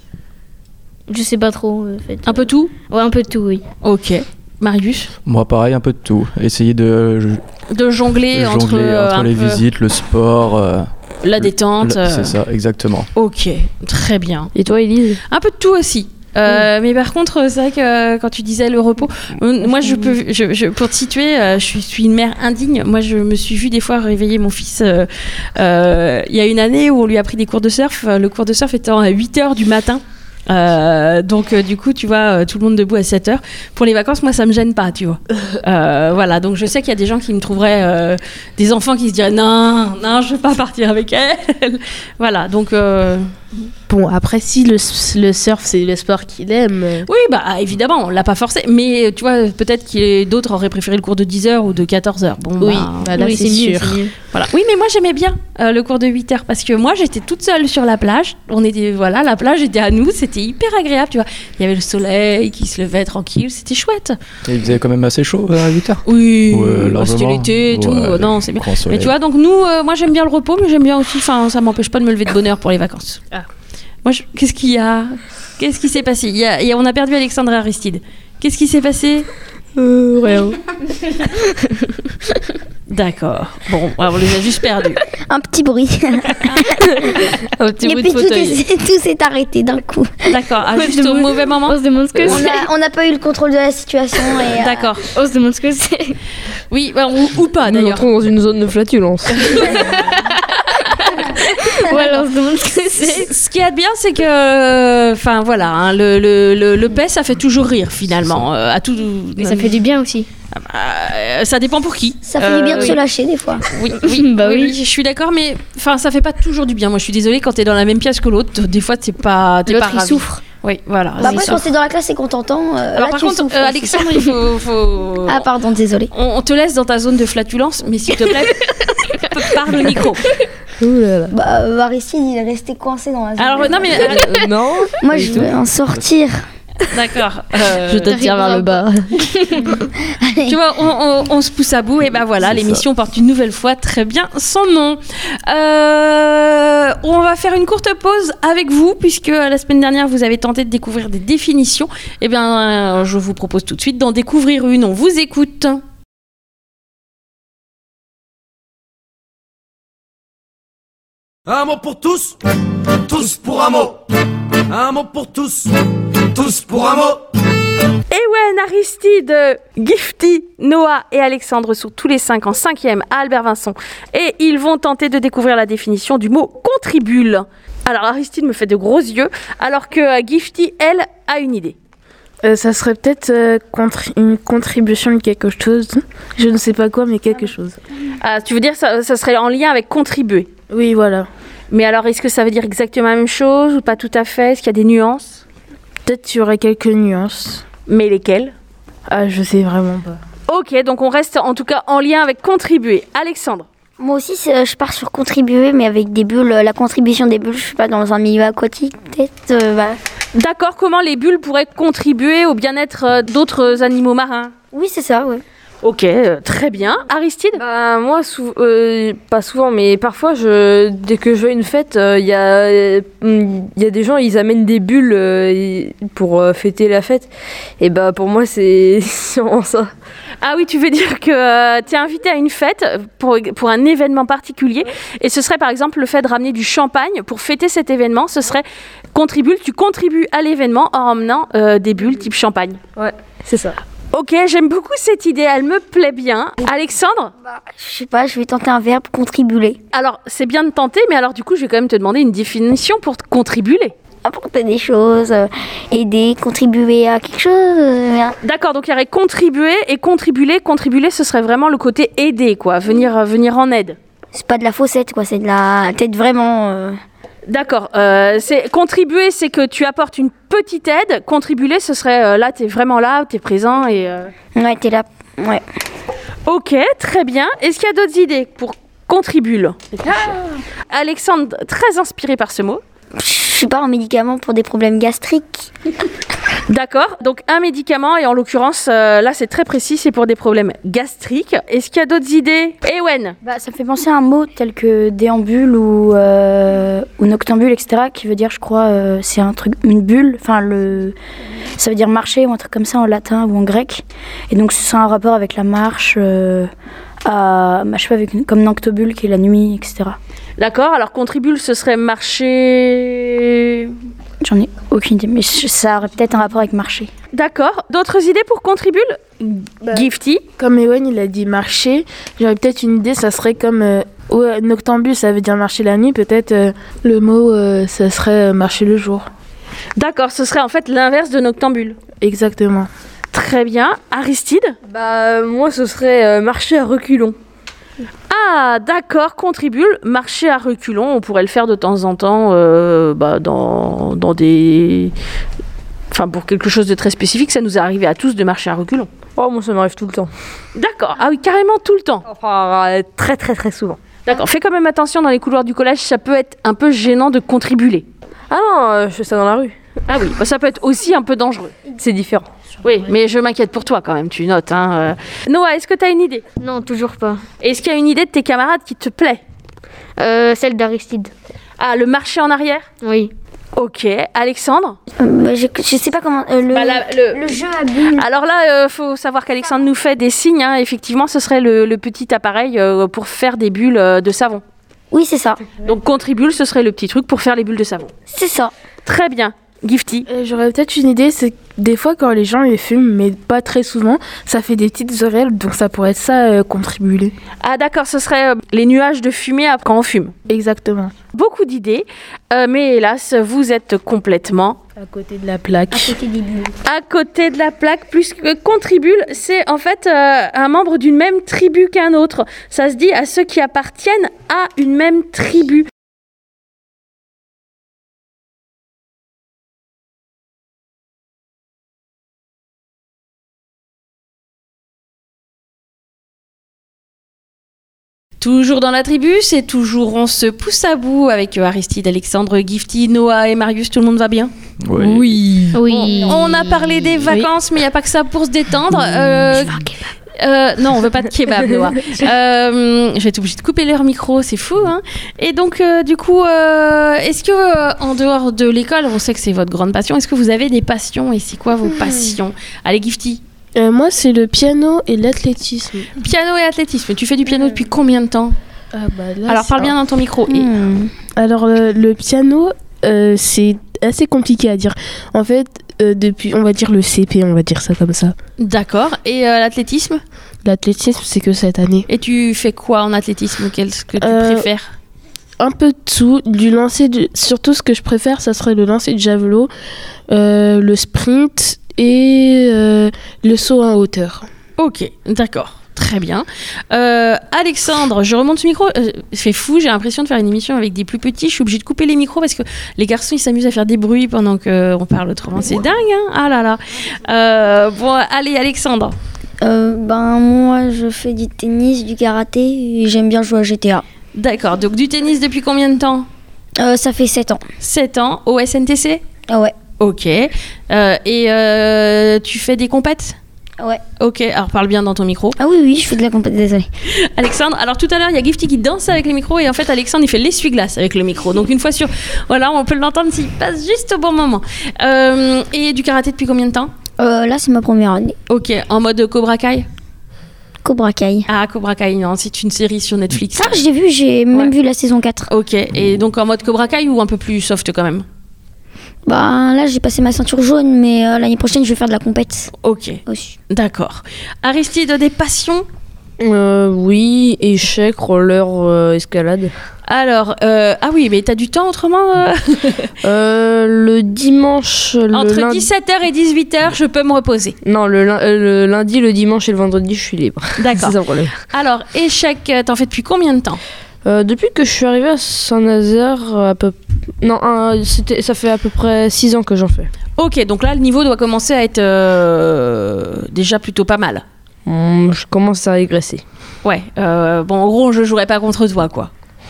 Je sais pas trop, en fait. Un peu tout ? Ouais, un peu de tout, oui. Ok. Marius ? Moi, pareil, un peu de tout. Essayer de De jongler, jongler entre, entre, euh, un les peu visites, le sport. euh, la détente. le- euh, C'est ça, exactement. Ok, très bien. Et toi, Élise ? Un peu de tout aussi. Euh, Mais par contre, c'est vrai que euh, quand tu disais le repos, euh, moi je peux, je, je- pour te situer, euh, je suis, suis une mère indigne. Moi, je me suis vue des fois réveiller mon fils. euh, euh, Il y a une année où on lui a pris des cours de surf. Le cours de surf étant à huit heures du matin. Euh, donc euh, du coup tu vois euh, tout le monde debout à sept heures. Pour les vacances, moi ça me gêne pas, tu vois. Euh, voilà, donc je sais qu'il y a des gens qui me trouveraient euh, des enfants qui se diraient non, non, je veux pas partir avec elle. Voilà, donc euh, Bon, après, si le, le surf c'est le sport qu'il aime. euh, oui, bah évidemment, on l'a pas forcé, mais tu vois, peut-être que d'autres auraient préféré le cours de dix heures ou de quatorze heures. Bon, Oui, bah, bah là Oui, c'est mieux, sûr. c'est mieux. voilà. Oui, mais moi j'aimais bien euh, le cours de huit heures parce que moi j'étais toute seule sur la plage. On était, voilà, la plage était à nous, c'était hyper agréable, tu vois. Il y avait le soleil qui se levait tranquille, c'était chouette. Et il faisait quand même assez chaud à huit heures. Oui, Ouais, bah, c'était largement. l'été et tout. Ouais, euh, non, c'est bien. grand Mais soleil. tu vois, donc nous, euh, moi j'aime bien le repos, mais j'aime bien aussi, enfin, ça m'empêche pas de me lever de bonne heure pour les vacances. Ah. Moi, je- qu'est-ce qu'il y a Qu'est-ce qui s'est passé il y a, il y a- On a perdu Alexandre et Aristide. Qu'est-ce qui s'est passé Euh, rien. D'accord. Bon, on les a juste perdus. Un petit bruit. Un petit Et bruit puis de tout fauteuil. est- tout s'est arrêté d'un coup. D'accord, ah, On se juste au demande- mauvais moment. On se demande ce que On c'est. a- on n'a pas eu le contrôle de la situation. Et, euh, D'accord. On se demande ce que c'est. Oui, bah, ou, ou pas Nous d'ailleurs. entrons dans une zone de flatulence. Voilà, on se demande ce que c'est. Ce qui est bien, c'est que, enfin voilà, hein, le, le, le, le P E S, ça fait toujours rire finalement. euh, à tout, Mais ça fait du bien aussi. Euh, ça dépend pour qui. Ça fait du bien de Euh, se lâcher des fois. Oui, oui, Bah oui, oui. je suis d'accord, mais enfin, ça fait pas toujours du bien. Moi, je suis désolée, quand t'es dans la même pièce que l'autre, des fois, t'es pas, t'es pas L'autre, il ravi. souffre. Oui, voilà. Bah après, c'est quand ça. c'est dans la classe et qu'on t'entend. euh, Alors là, par tu contre, souffres euh, aussi. Alexandre, il faut, faut... Ah, pardon, désolé. on, on te laisse dans ta zone de flatulence, mais s'il te plaît, parle au micro. Ouh là là. Bah, euh, Aristide, il est resté coincé dans la zone. Alors non, mais Euh, non. Moi, je veux en sortir. d'accord. euh, Je te tire vers le bas. Tu vois, on, on- on se pousse à bout et ben voilà, C'est l'émission porte une nouvelle fois très bien son nom. Euh, on va faire une courte pause avec vous puisque la semaine dernière vous avez tenté de découvrir des définitions. Eh bien, euh, je vous propose tout de suite d'en découvrir une. On vous écoute. Un mot pour tous, tous pour un mot. Un mot pour tous, tous pour un mot. Ewen, Aristide, Gifty, Noah et Alexandre sont tous les cinq en cinquième à Albert Vincent et ils vont tenter de découvrir la définition du mot contribule. Alors Aristide me fait de gros yeux alors que euh, Gifty, elle, a une idée. Euh, ça serait peut-être euh, contri- une contribution de quelque chose. Je ne sais pas quoi, mais quelque chose. Ah, tu veux dire ça, ça serait en lien avec contribuer. Oui, voilà. Mais alors est-ce que ça veut dire exactement la même chose ou pas tout à fait? Est-ce qu'il y a des nuances? Peut-être qu'il y aurait quelques nuances. Mais lesquelles? Ah, je sais vraiment pas. Ok, donc on reste en tout cas en lien avec contribuer. Alexandre? Moi aussi, c'est- je pars sur contribuer, mais avec des bulles. La contribution des bulles, je sais pas, dans un milieu aquatique, peut-être. euh, bah. D'accord, comment les bulles pourraient contribuer au bien-être euh, d'autres animaux marins? Oui, c'est ça, ouais. Ok, euh, très bien. Aristide? Bah, moi, sou- euh, pas souvent, mais parfois, je, dès que je vois une fête, il y, a, il y a des gens, ils amènent des bulles euh, pour euh, fêter la fête. Et bah, pour moi, c'est sûrement ça. Ah oui, tu veux dire que tu es invité à une fête pour, pour un événement particulier et ce serait par exemple le fait de ramener du champagne pour fêter cet événement, ce serait contribule, tu contribues à l'événement en ramenant euh, des bulles type champagne. Ouais, c'est ça. Ok, j'aime beaucoup cette idée, elle me plaît bien. Alexandre? Bah, je sais pas, je vais tenter un verbe, contribuer. Alors, c'est bien de tenter, mais alors du coup, je vais quand même te demander une définition pour te contribuer. Apporter des choses, euh, aider, contribuer à quelque chose. euh, D'accord, donc il y aurait contribuer et contribuer. Contribuer, ce serait vraiment le côté aider, quoi, venir, euh, venir en aide. C'est pas de la faussette, quoi, c'est de la tête vraiment. euh, D'accord, euh, c'est, contribuer, c'est que tu apportes une petite aide. Contribuer, ce serait euh, là, tu es vraiment là, tu es présent. Et, euh... Ouais, t'es là. Ouais. Ok, très bien. Est-ce qu'il y a d'autres idées pour contribuer? Alexandre, très inspiré par ce mot. Je sais pas, un médicament pour des problèmes gastriques. D'accord, donc un médicament, et en l'occurrence, euh, là c'est très précis, c'est pour des problèmes gastriques. Est-ce qu'il y a d'autres idées? Ewen? Bah, ça me fait penser à un mot tel que déambule ou, euh, ou noctambule, et cetera, qui veut dire, je crois, euh, c'est un truc, une bulle, enfin, le, ça veut dire marcher ou un truc comme ça en latin ou en grec. Et donc, c'est un rapport avec la marche, euh, à, bah, je sais pas, avec une- comme noctambule qui est la nuit, et cetera. D'accord, alors contribule, ce serait marcher... J'en ai aucune idée, mais je- ça aurait peut-être un rapport avec marcher. D'accord, d'autres idées pour contribuer? Gifty? Comme Ewen, il a dit marcher, j'aurais peut-être une idée, ça serait comme euh, ouais, noctambule, ça veut dire marcher la nuit, peut-être euh, le mot, euh, ça serait euh, marcher le jour. D'accord, ce serait en fait l'inverse de noctambule. Exactement. Très bien. Aristide? Bah, euh, moi, ce serait euh, marcher à reculons. Ah, d'accord, contribule, marcher à reculons, on pourrait le faire de temps en temps euh, bah, dans, dans des... Enfin, pour quelque chose de très spécifique, ça nous est arrivé à tous de marcher à reculons. Oh, moi, ça m'arrive tout le temps. D'accord, ah oui, carrément tout le temps. Enfin, euh, très, très, très souvent. D'accord, fais quand même attention dans les couloirs du collège, ça peut être un peu gênant de contribuer. Ah non, euh, je fais ça dans la rue. Ah oui, bah, ça peut être aussi un peu dangereux. C'est différent. Oui, mais je m'inquiète pour toi quand même, tu notes. Hein. euh. Noah, est-ce que tu as une idée? Non, toujours pas. Est-ce qu'il y a une idée de tes camarades qui te plaît? Euh, celle d'Aristide. Ah, le marché en arrière? Oui. Ok, Alexandre? Euh, bah, je, je sais pas comment. euh, le, Bah, la- le... le jeu à bulles. Alors là, il faut savoir qu'Alexandre nous fait des signes. Hein. Effectivement, ce serait le, le petit appareil euh, pour faire des bulles euh, de savon. Oui, c'est ça. Donc, contribule, ce serait le petit truc pour faire les bulles de savon. C'est ça. Très bien. Gifty? Euh, J'aurais peut-être une idée, c'est que des fois quand les gens les fument, mais pas très souvent, ça fait des petites oreilles, donc ça pourrait être ça, euh, contribuer. Ah d'accord, ce serait euh, les nuages de fumée après- quand on fume. Exactement. Beaucoup d'idées, euh, mais hélas, vous êtes complètement À côté de la plaque. À côté des bulles. à côté de la plaque, puisque contribule, c'est en fait euh, un membre d'une même tribu qu'un autre. Ça se dit à ceux qui appartiennent à une même tribu. Toujours dans la tribu, c'est toujours on se pousse à bout avec euh, Aristide, Alexandre, Gifty, Noah et Marius. Tout le monde va bien? Oui. Oui. On, on a parlé des vacances, mais il n'y a pas que ça pour se détendre. Euh, euh, non, on veut pas de kebab, Noah. Euh, je vais être obligée de couper leur micro, c'est fou. Hein. Et donc, euh, du coup, euh, est-ce que euh, en dehors de l'école, on sait que c'est votre grande passion, est-ce que vous avez des passions et c'est quoi vos passions? Allez, Gifty. Euh, moi, c'est le piano et l'athlétisme. Piano et athlétisme. Tu fais du piano depuis combien de temps? Ah, bah, là, Alors, c'est- parle bien dans ton micro. Et- Hmm. Alors, le, le piano, euh, c'est assez compliqué à dire. En fait, euh, depuis, on va dire le C P, on va dire ça comme ça. D'accord. Et euh, l'athlétisme? L'athlétisme, c'est que cette année. Et tu fais quoi en athlétisme? Qu'est-ce que tu Euh, préfères? Un peu de tout, du lancer, de... surtout ce que je préfère, ça serait le lancer de javelot, euh, le sprint et euh, le saut en hauteur. Ok, d'accord. Très bien. Euh, Alexandre, je remonte ce micro. Euh, c'est fou, j'ai l'impression de faire une émission avec des plus petits. Je suis obligée de couper les micros parce que les garçons, ils s'amusent à faire des bruits pendant qu'on parle autrement. C'est dingue, hein? Ah là là. Euh, bon, allez, Alexandre. Euh, ben, moi, je fais du tennis, du karaté et j'aime bien jouer à G T A. D'accord. Donc, du tennis depuis combien de temps? euh, Ça fait sept ans. sept ans au S N T C? Ah ouais. Ok. Euh, et euh, tu fais des compètes? Ouais. Ok, alors parle bien dans ton micro. Ah oui, oui, je fais de la compète, désolé. Alexandre, alors tout à l'heure, il y a Gifty qui danse avec le micro et en fait, Alexandre, il fait l'essuie-glace avec le micro. Donc une fois sur... Voilà, on peut l'entendre s'il passe juste au bon moment. Euh, et du karaté depuis combien de temps? euh, Là, c'est ma première année. Ok, en mode Cobra Kai? Cobra Kai. Ah, Cobra Kai, non, c'est une série sur Netflix. Ça, j'ai vu, j'ai même Ouais. vu la saison quatre. Ok, et donc en mode Cobra Kai ou un peu plus soft quand même? Bah là, j'ai passé ma ceinture jaune, mais euh, l'année prochaine, je vais faire de la compète. Ok, aussi. D'accord. Aristide, des passions? Euh, oui, échec, roller, euh, escalade. Alors, euh, ah oui, mais t'as du temps autrement euh Euh, le dimanche. Le Entre lundi... dix-sept heures et dix-huit heures, je peux me reposer. Non, le, lin- euh, le lundi, le dimanche et le vendredi, je suis libre. D'accord. C'est ça le problème. Alors, échec, euh, t'en fais depuis combien de temps? Euh, depuis que je suis arrivée à Saint-Nazaire, euh, à peu... non, euh, c'était... ça fait à peu près six ans que j'en fais. Ok, donc là, le niveau doit commencer à être euh, déjà plutôt pas mal. Hum, je commence à régresser. Ouais, euh, bon, en gros, je jouerai pas contre toi, quoi.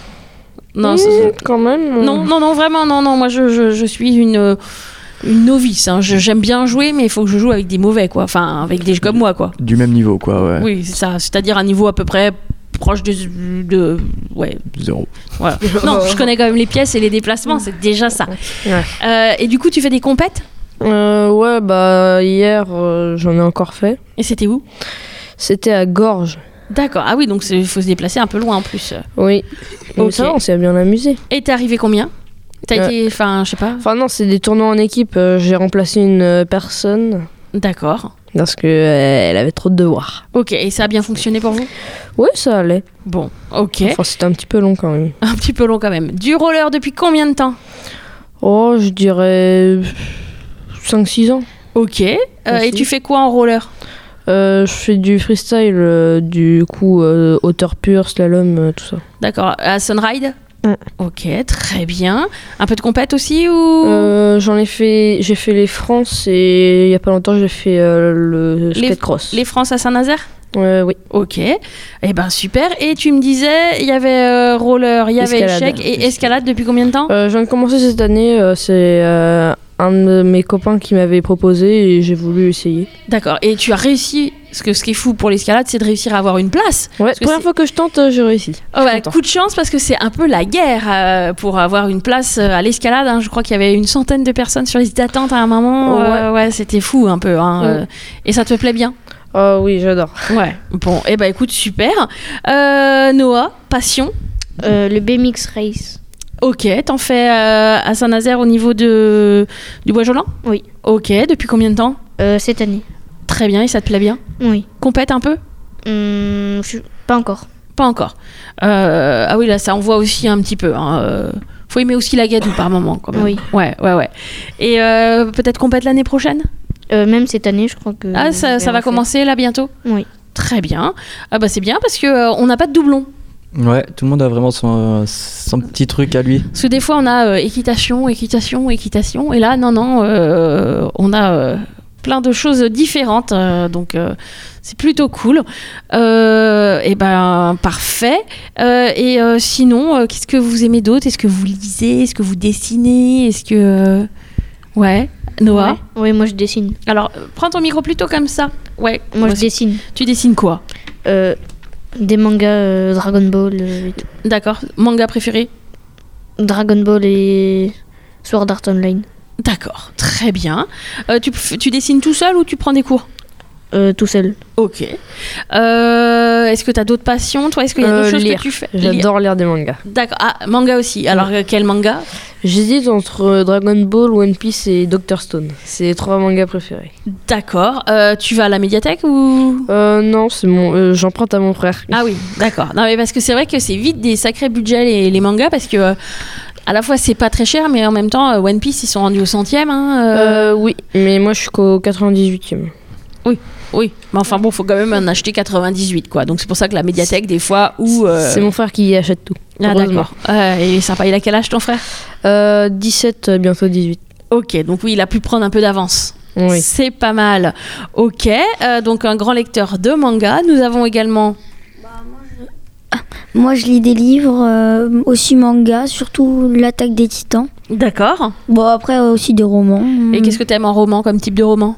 Non, Mmh, c'est- quand même. non, non, non, vraiment, non, non, moi, je, je, je suis une, euh, une novice. Hein. Je- J'aime bien jouer, mais il faut que je joue avec des mauvais, quoi. Enfin, avec des comme moi, quoi. Du même niveau, quoi, ouais. Oui, c'est ça. C'est-à-dire un niveau à peu près proche de... de ouais. Zéro. Voilà. Non, je connais quand même les pièces et les déplacements, c'est déjà ça. Ouais. Euh, et du coup, tu fais des compètes? Euh, ouais, bah hier, euh, j'en ai encore fait. Et c'était où? C'était à Gorges. D'accord. Ah oui, donc il faut se déplacer un peu loin en plus. Oui. Ok. Mais ça va, on s'est bien amusé. Et t'es arrivé combien? T'as Euh, été... Enfin, je sais pas. Enfin non, c'est des tournois en équipe. euh, J'ai remplacé une euh, personne D'accord. parce que euh, elle avait trop de devoirs. Ok, et ça a bien fonctionné pour vous? Oui, ça allait. Bon, ok. Enfin, c'était un petit peu long quand même. Un petit peu long quand même. Du roller depuis combien de temps? Oh, je dirais cinq six ans. Ok. Euh, Aussi. et tu fais quoi en roller? Euh, je fais du freestyle, euh, du coup, euh, hauteur pure, slalom, euh, tout ça. D'accord. À Sunride? Mm. Ok, très bien. Un peu de compète aussi ou? Euh, J'en ai fait, j'ai fait les France et il y a pas longtemps j'ai fait euh, le Les- skate cross. Les France à Saint-Nazaire? Euh, oui. Ok. Eh ben super. Et tu me disais, il y avait euh, roller, il y avait Escalade. échec et escalade depuis combien de temps? Euh, je viens de commencer cette année. euh, c'est euh, un de mes copains qui m'avait proposé et j'ai voulu essayer. D'accord. Et tu as réussi. Parce que ce qui est fou pour l'escalade, c'est de réussir à avoir une place. Ouais, Parce que première c'est- fois que je tente, euh, j'ai réussi. Oh bah, Content. coup de chance parce que c'est un peu la guerre euh, pour avoir une place euh, à l'escalade. Hein. Je crois qu'il y avait une centaine de personnes sur liste d'attente à un moment. Ouais. Euh, ouais, c'était fou un peu. Hein, Ouais. euh. Et ça te plaît bien? Oh oui, j'adore. Ouais. Bon, et eh bah écoute, super. Euh, Noah, passion? Euh, le B M X Race. Ok, t'en fais euh, à Saint-Nazaire au niveau de... du Bois-Jolant? Oui. Ok, depuis combien de temps? Euh, cette année. Très bien, et ça te plaît bien? Oui. Compète un peu? Hum, je... Pas encore. Pas encore. Euh, ah oui, là, ça envoie aussi un petit peu. Hein. Euh, faut aimer aussi la gadoue par moment, quand même. Oui. Ouais, ouais, ouais. Et euh, peut-être compète l'année prochaine? Euh, même cette année, je crois que. Ah, ça, je ça vais va en faire. commencer là bientôt? Oui. Très bien. Ah bah c'est bien parce que euh, on n'a pas de doublon. Ouais, tout le monde a vraiment son, son petit truc à lui. Parce que des fois on a euh, équitation, équitation, équitation, et là non non, euh, on a euh, plein de choses différentes, euh, donc euh, c'est plutôt cool. Euh, et ben parfait. Euh, et euh, sinon, euh, qu'est-ce que vous aimez d'autre? Est-ce que vous lisez? Est-ce que vous dessinez? Est-ce que euh, ouais, Noah? Ouais. Oui, moi je dessine. Alors euh, prends ton micro plutôt comme ça. Ouais. Moi je aussi. dessine. Tu dessines quoi? Euh, des mangas euh, Dragon Ball euh, et tout. D'accord. Manga préféré? Dragon Ball et Sword Art Online. D'accord, très bien. Euh, tu, tu dessines tout seul ou tu prends des cours? Euh, tout seul. Ok. Euh, est-ce que tu as d'autres passions? Toi, est-ce qu'il y a Euh, d'autres choses lire. que tu fais? J'adore lire des mangas. D'accord. Ah, manga aussi. Alors, euh, quel manga? J'hésite entre euh, Dragon Ball, One Piece et Doctor Stone. C'est les trois mangas préférés. D'accord. Euh, tu vas à la médiathèque ou? Euh, non, c'est mon, euh, j'emprunte à mon frère. Ah oui, d'accord. Non, mais parce que c'est vrai que c'est vite des sacrés budgets les, les mangas parce que euh, à la fois c'est pas très cher, mais en même temps, euh, One Piece ils sont rendus au centième. Hein, euh. Euh, oui, mais moi je suis qu'au quatre-vingt-dix-huitième. Oui. Oui, mais enfin bon, faut quand même en acheter quatre-vingt-dix-huit, quoi. Donc c'est pour ça que la médiathèque, des fois, où... Euh... C'est mon frère qui achète tout. Ah d'accord. Euh, il est sympa. Il a quel âge ton frère? euh, dix-sept, bientôt dix-huit. Ok, donc oui, il a pu prendre un peu d'avance. Oui. C'est pas mal. Ok, euh, donc un grand lecteur de manga. Nous avons également... Moi, je lis des livres, euh, aussi manga, surtout L'Attaque des Titans. D'accord. Bon, après, euh, aussi des romans. Et qu'est-ce que tu aimes en roman, comme type de roman?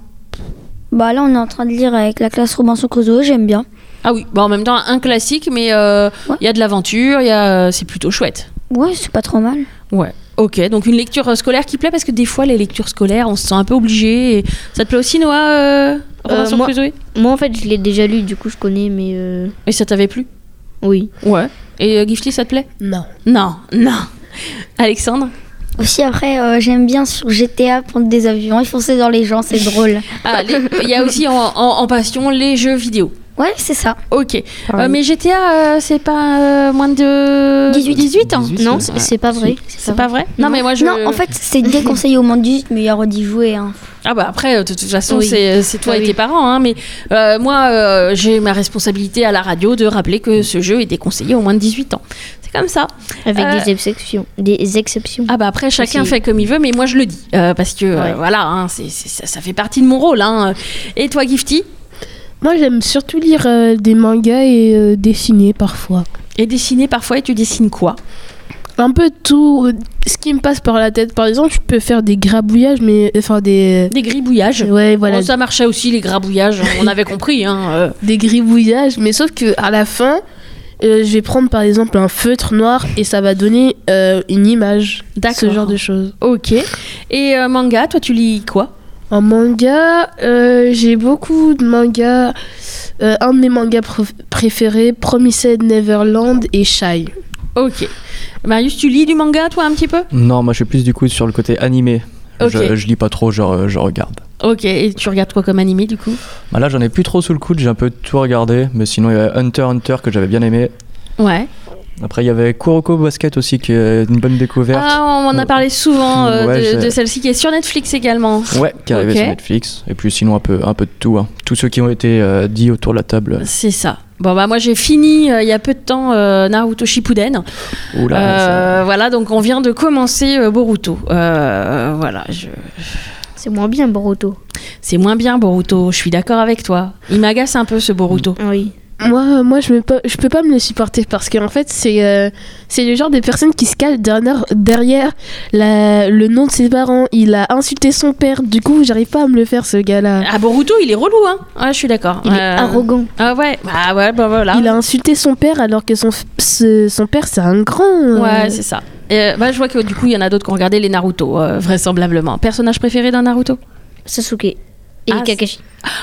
Bah là, on est en train de lire avec la classe Robinson Crusoe, j'aime bien. Ah oui, bah en même temps, un classique, mais il euh, ouais. y a de l'aventure, y a... c'est plutôt chouette. Ouais, c'est pas trop mal. Ouais. Ok, donc une lecture scolaire qui plaît, parce que des fois, les lectures scolaires, on se sent un peu obligé. Et... Ça te plaît aussi, Noah, euh, Robinson euh, moi, Crusoe? Moi, en fait, je l'ai déjà lu, du coup, je connais, mais... Euh... Et ça t'avait plu? Oui. Ouais. Et euh, Gifty, ça te plaît? Non. Non, non. Alexandre? Aussi, après, euh, j'aime bien sur G T A prendre des avions et foncer dans les gens, c'est drôle. Ah, il y a aussi en, en, en passion les jeux vidéo. Ouais, c'est ça. Ok. Euh, mais G T A, euh, c'est pas euh, moins de dix-huit, dix-huit ans? dix-huit, non, c'est, c'est pas vrai. C'est, c'est pas vrai? Non, non, mais moi je. Non, en fait, c'est déconseillé au moins de dix-huit, mais il y aura d'y jouer. Hein. Ah, bah après, de toute façon, oui. c'est, c'est toi ah, et oui. tes parents. Hein, mais euh, moi, euh, j'ai ma responsabilité à la radio de rappeler que ce jeu est déconseillé au moins de dix-huit ans. C'est comme ça. Avec euh, des exceptions. Des exceptions. Ah, bah après, chacun aussi. Fait comme il veut, mais moi je le dis. Euh, parce que ouais. euh, voilà, hein, c'est, c'est, ça, ça fait partie de mon rôle. Hein. Et toi, Gifty? Moi, j'aime surtout lire euh, des mangas et euh, dessiner parfois. Et dessiner parfois, et tu dessines quoi? Un peu tout, ce qui me passe par la tête. Par exemple, je peux faire des grabouillages, mais enfin des... Des gribouillages? Ouais, voilà. Oh, ça marchait aussi, les grabouillages, on avait compris. Hein, euh. Des gribouillages, mais sauf qu'à la fin, euh, je vais prendre par exemple un feutre noir et ça va donner euh, une image. D'accord. Ce genre de choses. Ok. Et euh, manga, toi, tu lis quoi? En manga, euh, j'ai beaucoup de mangas. Euh, un de mes mangas pr- préférés, Promised Neverland et Shy. Ok. Marius, tu lis du manga, toi, un petit peu? Non, moi je suis plus du coup sur le côté animé. Okay. Je, je lis pas trop, je, je regarde. Ok, et tu regardes quoi comme animé du coup? Bah là, j'en ai plus trop sous le coude, j'ai un peu tout regardé. Mais sinon, il y a Hunter x Hunter que j'avais bien aimé. Ouais. Après, il y avait Kuroko Basket aussi, qui est une bonne découverte. Ah, on en a parlé souvent euh, ouais, de, de celle-ci qui est sur Netflix également. Ouais, qui est arrivée okay. sur Netflix. Et puis sinon, un peu, un peu de tout. Hein. Tous ceux qui ont été euh, dits autour de la table. C'est ça. Bon, bah moi j'ai fini euh, il y a peu de temps euh, Naruto Shippuden. Oula, euh, voilà, donc on vient de commencer euh, Boruto. Euh, voilà, je... C'est moins bien Boruto. C'est moins bien Boruto, je suis d'accord avec toi. Il m'agace un peu ce Boruto. Oui. Moi, moi je, me peux, je peux pas me le supporter parce qu'en fait, c'est, euh, c'est le genre de personne qui se cache derrière, derrière la, le nom de ses parents. Il a insulté son père, du coup, j'arrive pas à me le faire, ce gars-là. Ah, Boruto, il est relou, hein. Ouais, je suis d'accord. Il euh... est arrogant. Ah ouais, bah ouais, bah voilà. Il a insulté son père alors que son, ce, son père, c'est un grand. Euh... Ouais, c'est ça. Et, bah, je vois que du coup, il y en a d'autres qui ont regardé les Naruto, euh, vraisemblablement. Personnage préféré d'un Naruto? Sasuke. Et ah, Kakashi.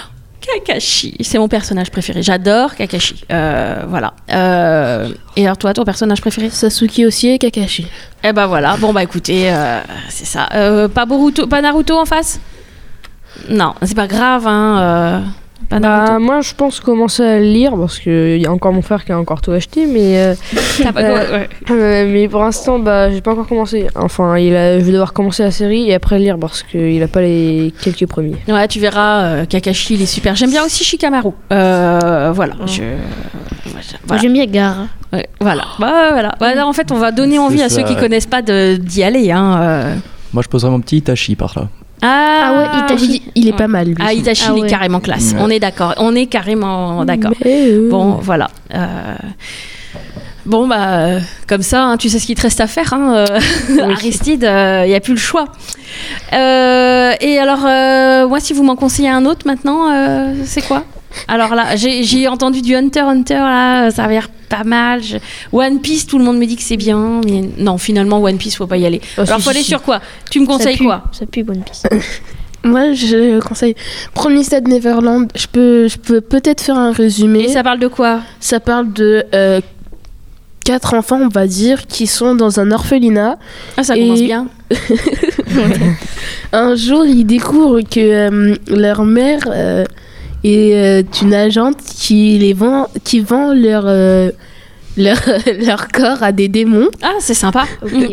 Kakashi, c'est mon personnage préféré. J'adore Kakashi. Euh, voilà. Euh, et alors toi, ton personnage préféré? Sasuke aussi et Kakashi. Eh ben voilà. Bon bah écoutez, euh, c'est ça. Euh, pas Boruto, pas Naruto en face? Non, c'est pas grave. Hein, euh, pas bah, moi, je pense commencer à lire parce qu'il y a encore mon frère qui a encore tout acheté, mais euh, T'as pas euh, ouais. euh, mais pour l'instant, bah, j'ai pas encore commencé. Enfin, il a, je vais devoir commencer la série et après lire parce qu'il a pas les quelques premiers. Ouais, tu verras. Euh, Kakashi, il est super. J'aime bien aussi Shikamaru. Euh, voilà. Oh. Je... Voilà. Moi, j'aime bien Gaara. Ouais, voilà. Bah, voilà. Bah, là, en fait, on va donner envie c'est à ça, ceux qui ouais. connaissent pas de, d'y aller. Hein, euh. Moi, je poserais mon petit Itachi par là. Ah, ah ouais, Itachi, il est ouais. pas mal. Lui. Ah, Itachi, ah, il est ouais. carrément classe. Ouais. On est d'accord. On est carrément d'accord. Euh... Bon, voilà. Euh... Bon, bah, euh, comme ça, hein, tu sais ce qu'il te reste à faire. Hein, euh... oui. Aristide, il euh, n'y a plus le choix. Euh, et alors, euh, moi, si vous m'en conseillez un autre maintenant, euh, c'est quoi? Alors là, j'ai, j'ai entendu du Hunter x Hunter, là, ça a l'air pas mal. Je... One Piece, tout le monde me dit que c'est bien, mais non, finalement, One Piece, faut pas y aller. Oh, alors, si, faut aller si, sur quoi? Tu me conseilles ça quoi? Ça pue One Piece. Moi, je conseille Promised Neverland. Je peux, je peux peut-être faire un résumé. Et ça parle de quoi? Ça parle de euh, quatre enfants, on va dire, qui sont dans un orphelinat. Ah, ça commence bien. Un jour, ils découvrent que euh, leur mère euh, est euh, une agente qui les vend, qui vend leur euh, leur, leur corps à des démons. Ah, c'est sympa.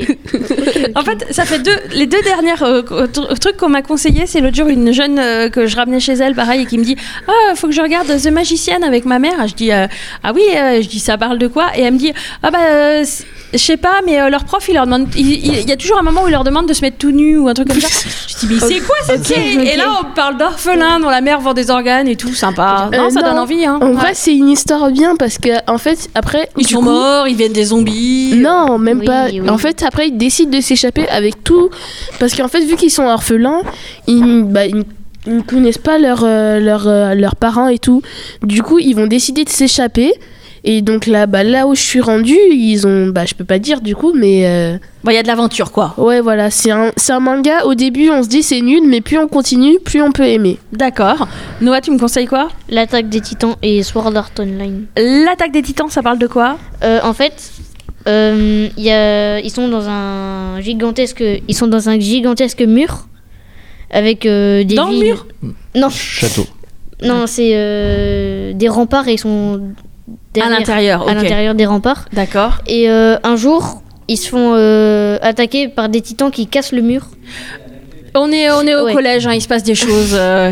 En fait, ça fait deux, les deux dernières euh, trucs qu'on m'a conseillé, c'est l'autre jour une jeune euh, que je ramenais chez elle, pareil, et qui me dit « Ah, faut que je regarde The Magician avec ma mère. » Je dis euh, « Ah oui, euh, je dis ça parle de quoi ?» Et elle me dit « Ah bah, euh, je sais pas, mais euh, leur prof, il leur demande, il, il, il y a toujours un moment où il leur demande de se mettre tout nu ou un truc comme ça. » Je dis « Mais c'est quoi cette okay, série okay. Et là, on parle d'orphelins dont la mère vend des organes et tout, sympa. Euh, non, ça non, donne envie. Hein. En ouais. vrai, c'est une histoire bien parce que en fait, après, ils sont coup, morts, ils viennent des zombies. Non, même oui, pas. Oui. En fait, après, ils décident de s'échapper avec tout. Parce qu'en fait, vu qu'ils sont orphelins, ils, bah, ils, ils ne connaissent pas leurs euh, leur, euh, leurs parents et tout. Du coup, ils vont décider de s'échapper. Et donc là, bah, là où je suis rendue, ils ont. Bah, je peux pas dire du coup, mais. Euh... Bon, il y a de l'aventure, quoi. Ouais, voilà. C'est un, c'est un manga. Au début, on se dit c'est nul, mais plus on continue, plus on peut aimer. D'accord. Noah, tu me conseilles quoi ? L'attaque des titans et Sword Art Online. L'attaque des titans, ça parle de quoi ? euh, En fait. Euh, y a, ils sont dans un gigantesque, ils sont dans un gigantesque mur avec euh, des dans villes. le mur Non. Château. Non, c'est euh, des remparts et ils sont derrière, à l'intérieur. Okay. À l'intérieur des remparts. D'accord. Et euh, un jour, ils se font euh, attaquer par des titans qui cassent le mur. On est, on est au ouais. collège, hein, il se passe des choses. Euh...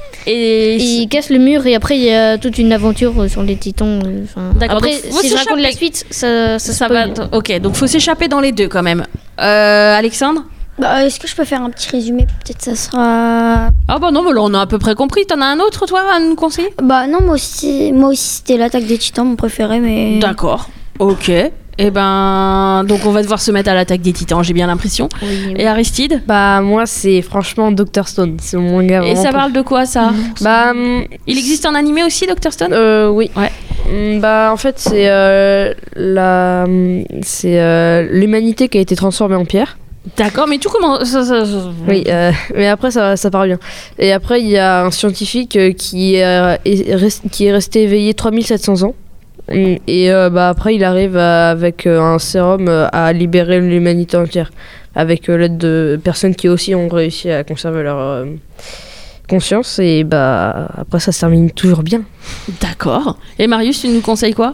Et ils cassent le mur et après il y a toute une aventure sur les titans. Enfin, d'accord. Après, donc, si je raconte la suite, ça, ça, ça va. Ok, donc faut s'échapper dans les deux quand même. Euh, Alexandre ? Bah, est-ce que je peux faire un petit résumé ? Peut-être ça sera. Ah bah non, mais là on a à peu près compris. T'en as un autre toi à nous conseiller ? Bah non, moi aussi, moi aussi c'était l'attaque des titans mon préféré, mais. D'accord. Ok. Et eh ben, donc on va devoir se mettre à l'attaque des titans, j'ai bien l'impression. Oui, oui. Et Aristide ? Bah moi c'est franchement docteur Stone, c'est mon manga. Et ça pour... parle de quoi ça ? mmh. Bah il existe en animé aussi docteur Stone ? euh, Oui. Ouais. Bah en fait c'est euh, la c'est euh, l'humanité qui a été transformée en pierre. D'accord, mais tout comment ça, ça, ça... Oui, euh, mais après ça ça part bien. Et après il y a un scientifique qui euh, est rest... qui est resté éveillé trois mille sept cents ans. Et euh, bah, après, il arrive à, avec euh, un sérum euh, à libérer l'humanité entière, avec euh, l'aide de personnes qui aussi ont réussi à conserver leur euh, conscience. Et bah, après, ça se termine toujours bien. D'accord. Et Marius, tu nous conseilles quoi ?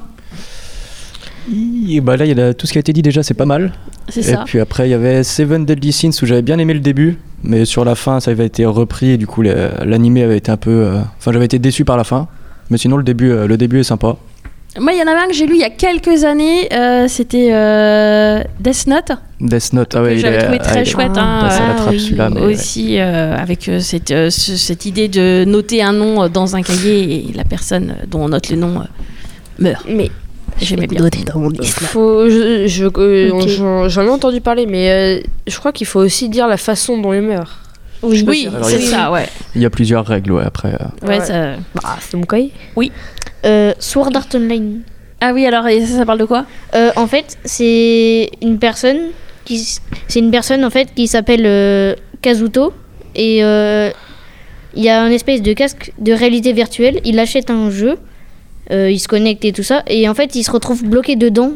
Et bah là, il y a tout ce qui a été dit déjà, c'est pas mal. C'est et ça. puis après, il y avait Seven Deadly Sins où j'avais bien aimé le début, mais sur la fin, ça avait été repris et du coup, l'animé avait été un peu. Euh... Enfin, j'avais été déçu par la fin. Mais sinon, le début, euh, le début est sympa. Moi, il y en avait un que j'ai lu il y a quelques années, euh, c'était euh, Death Note. Death Note, ah ouais, que il j'avais est, trouvé très ah, chouette. il est hein, passé à la euh, trappe, celui-là, mais aussi, ouais. euh, avec euh, cette, euh, ce, cette idée de noter un nom dans un cahier et la personne dont on note le nom euh, meurt. Mais j'aimais bien. Dans mon histoire. Faut, je, je, euh, Okay. j'en, j'en ai entendu parler, mais euh, je crois qu'il faut aussi dire la façon dont il meurt. Oui, oui Alors, c'est il y a- ça, ouais. Il y a plusieurs règles, ouais, après. euh. Ouais, Ouais. ça... Bah, c'est mon cahier. Oui. Euh, Sword Art Online. Ah oui, alors et ça, ça parle de quoi ? Euh, en fait, c'est une personne qui, c'est une personne en fait qui s'appelle euh, Kazuto et euh, il y a un espèce de casque de réalité virtuelle. Il achète un jeu, euh, il se connecte et tout ça, et en fait, il se retrouve bloqué dedans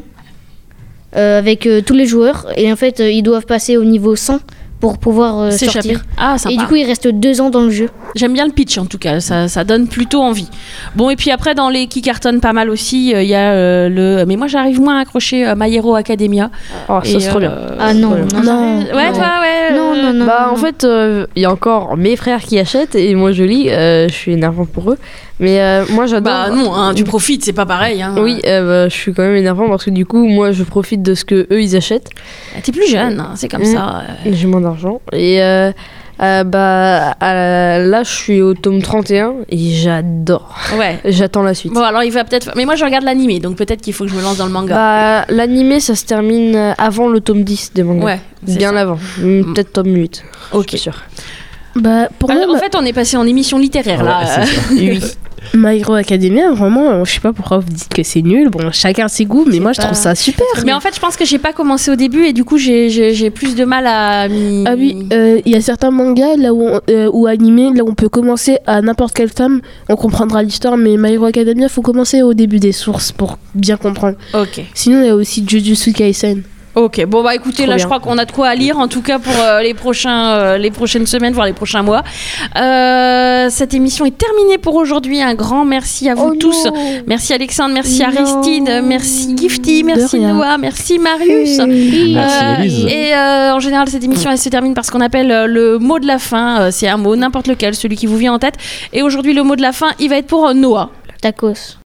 euh, avec euh, tous les joueurs. Et en fait, euh, ils doivent passer au niveau cent pour pouvoir euh, S'échapper. sortir. Ah, sympa. Et du coup, il reste deux ans dans le jeu. J'aime bien le pitch en tout cas, ça, ça donne plutôt envie. Bon, et puis après, dans les qui cartonnent pas mal aussi, il euh, y a euh, le. Mais moi, j'arrive moins à accrocher euh, My Hero Academia. Oh, ça Et, c'est trop bien. euh, Ah non, Ouais. non, Non. Ouais, non. toi, ouais. Non, euh, non, non. Bah non, en fait, il y a encore mes frères qui achètent et moi je lis. euh, je suis énervant pour eux. Mais euh, moi j'adore. Bah non, hein, tu profites, c'est pas pareil. Hein. Oui, euh, bah, je suis quand même énervant parce que du coup, moi je profite de ce que eux ils achètent. T'es plus jeune, hein, c'est comme Mm. ça. euh. J'ai moins d'argent. Et euh, euh, bah à- là, je suis au tome trente et un et j'adore. Ouais. J'attends la suite. Bon, alors il va peut-être. Mais moi, je regarde l'animé, donc peut-être qu'il faut que je me lance dans le manga. Bah, l'animé ça se termine avant le tome dix des mangas. Ouais, c'est Bien ça. avant. Mm, Peut-être tome huit. Ok. Je suis sûre. Bah, pour Alors, moi, en fait, on est passé en émission littéraire là. Ouais, c'est ça. Oui. My Hero Academia, vraiment, je sais pas pourquoi vous dites que c'est nul. Bon, chacun ses goûts, mais moi je pas- trouve ça super. Mais en fait, je pense que j'ai pas commencé au début et du coup, j'ai, j'ai, j'ai plus de mal à m'y. Ah oui, euh, il y a certains mangas là où, on- euh, ou animés là où on peut commencer à n'importe quelle femme, on comprendra l'histoire, mais My Hero Academia, faut commencer au début des sources pour bien comprendre. Ok. Sinon, il y a aussi Jujutsu Kaisen. Ok, bon bah écoutez, Trop là bien. je crois qu'on a de quoi lire en tout cas pour euh, les, prochains, euh, les prochaines semaines, voire les prochains mois. Euh, cette émission est terminée pour aujourd'hui. Un grand merci à vous Oh tous. non. Merci Alexandre, merci Non. Aristide, merci Gifty, merci rien. Noah, merci Marius. Merci, Élise. Et euh, en général, cette émission elle se termine par ce qu'on appelle euh, le mot de la fin. Euh, c'est un mot, n'importe lequel, celui qui vous vient en tête. Et aujourd'hui, le mot de la fin, il va être pour euh, Noah. Tacos.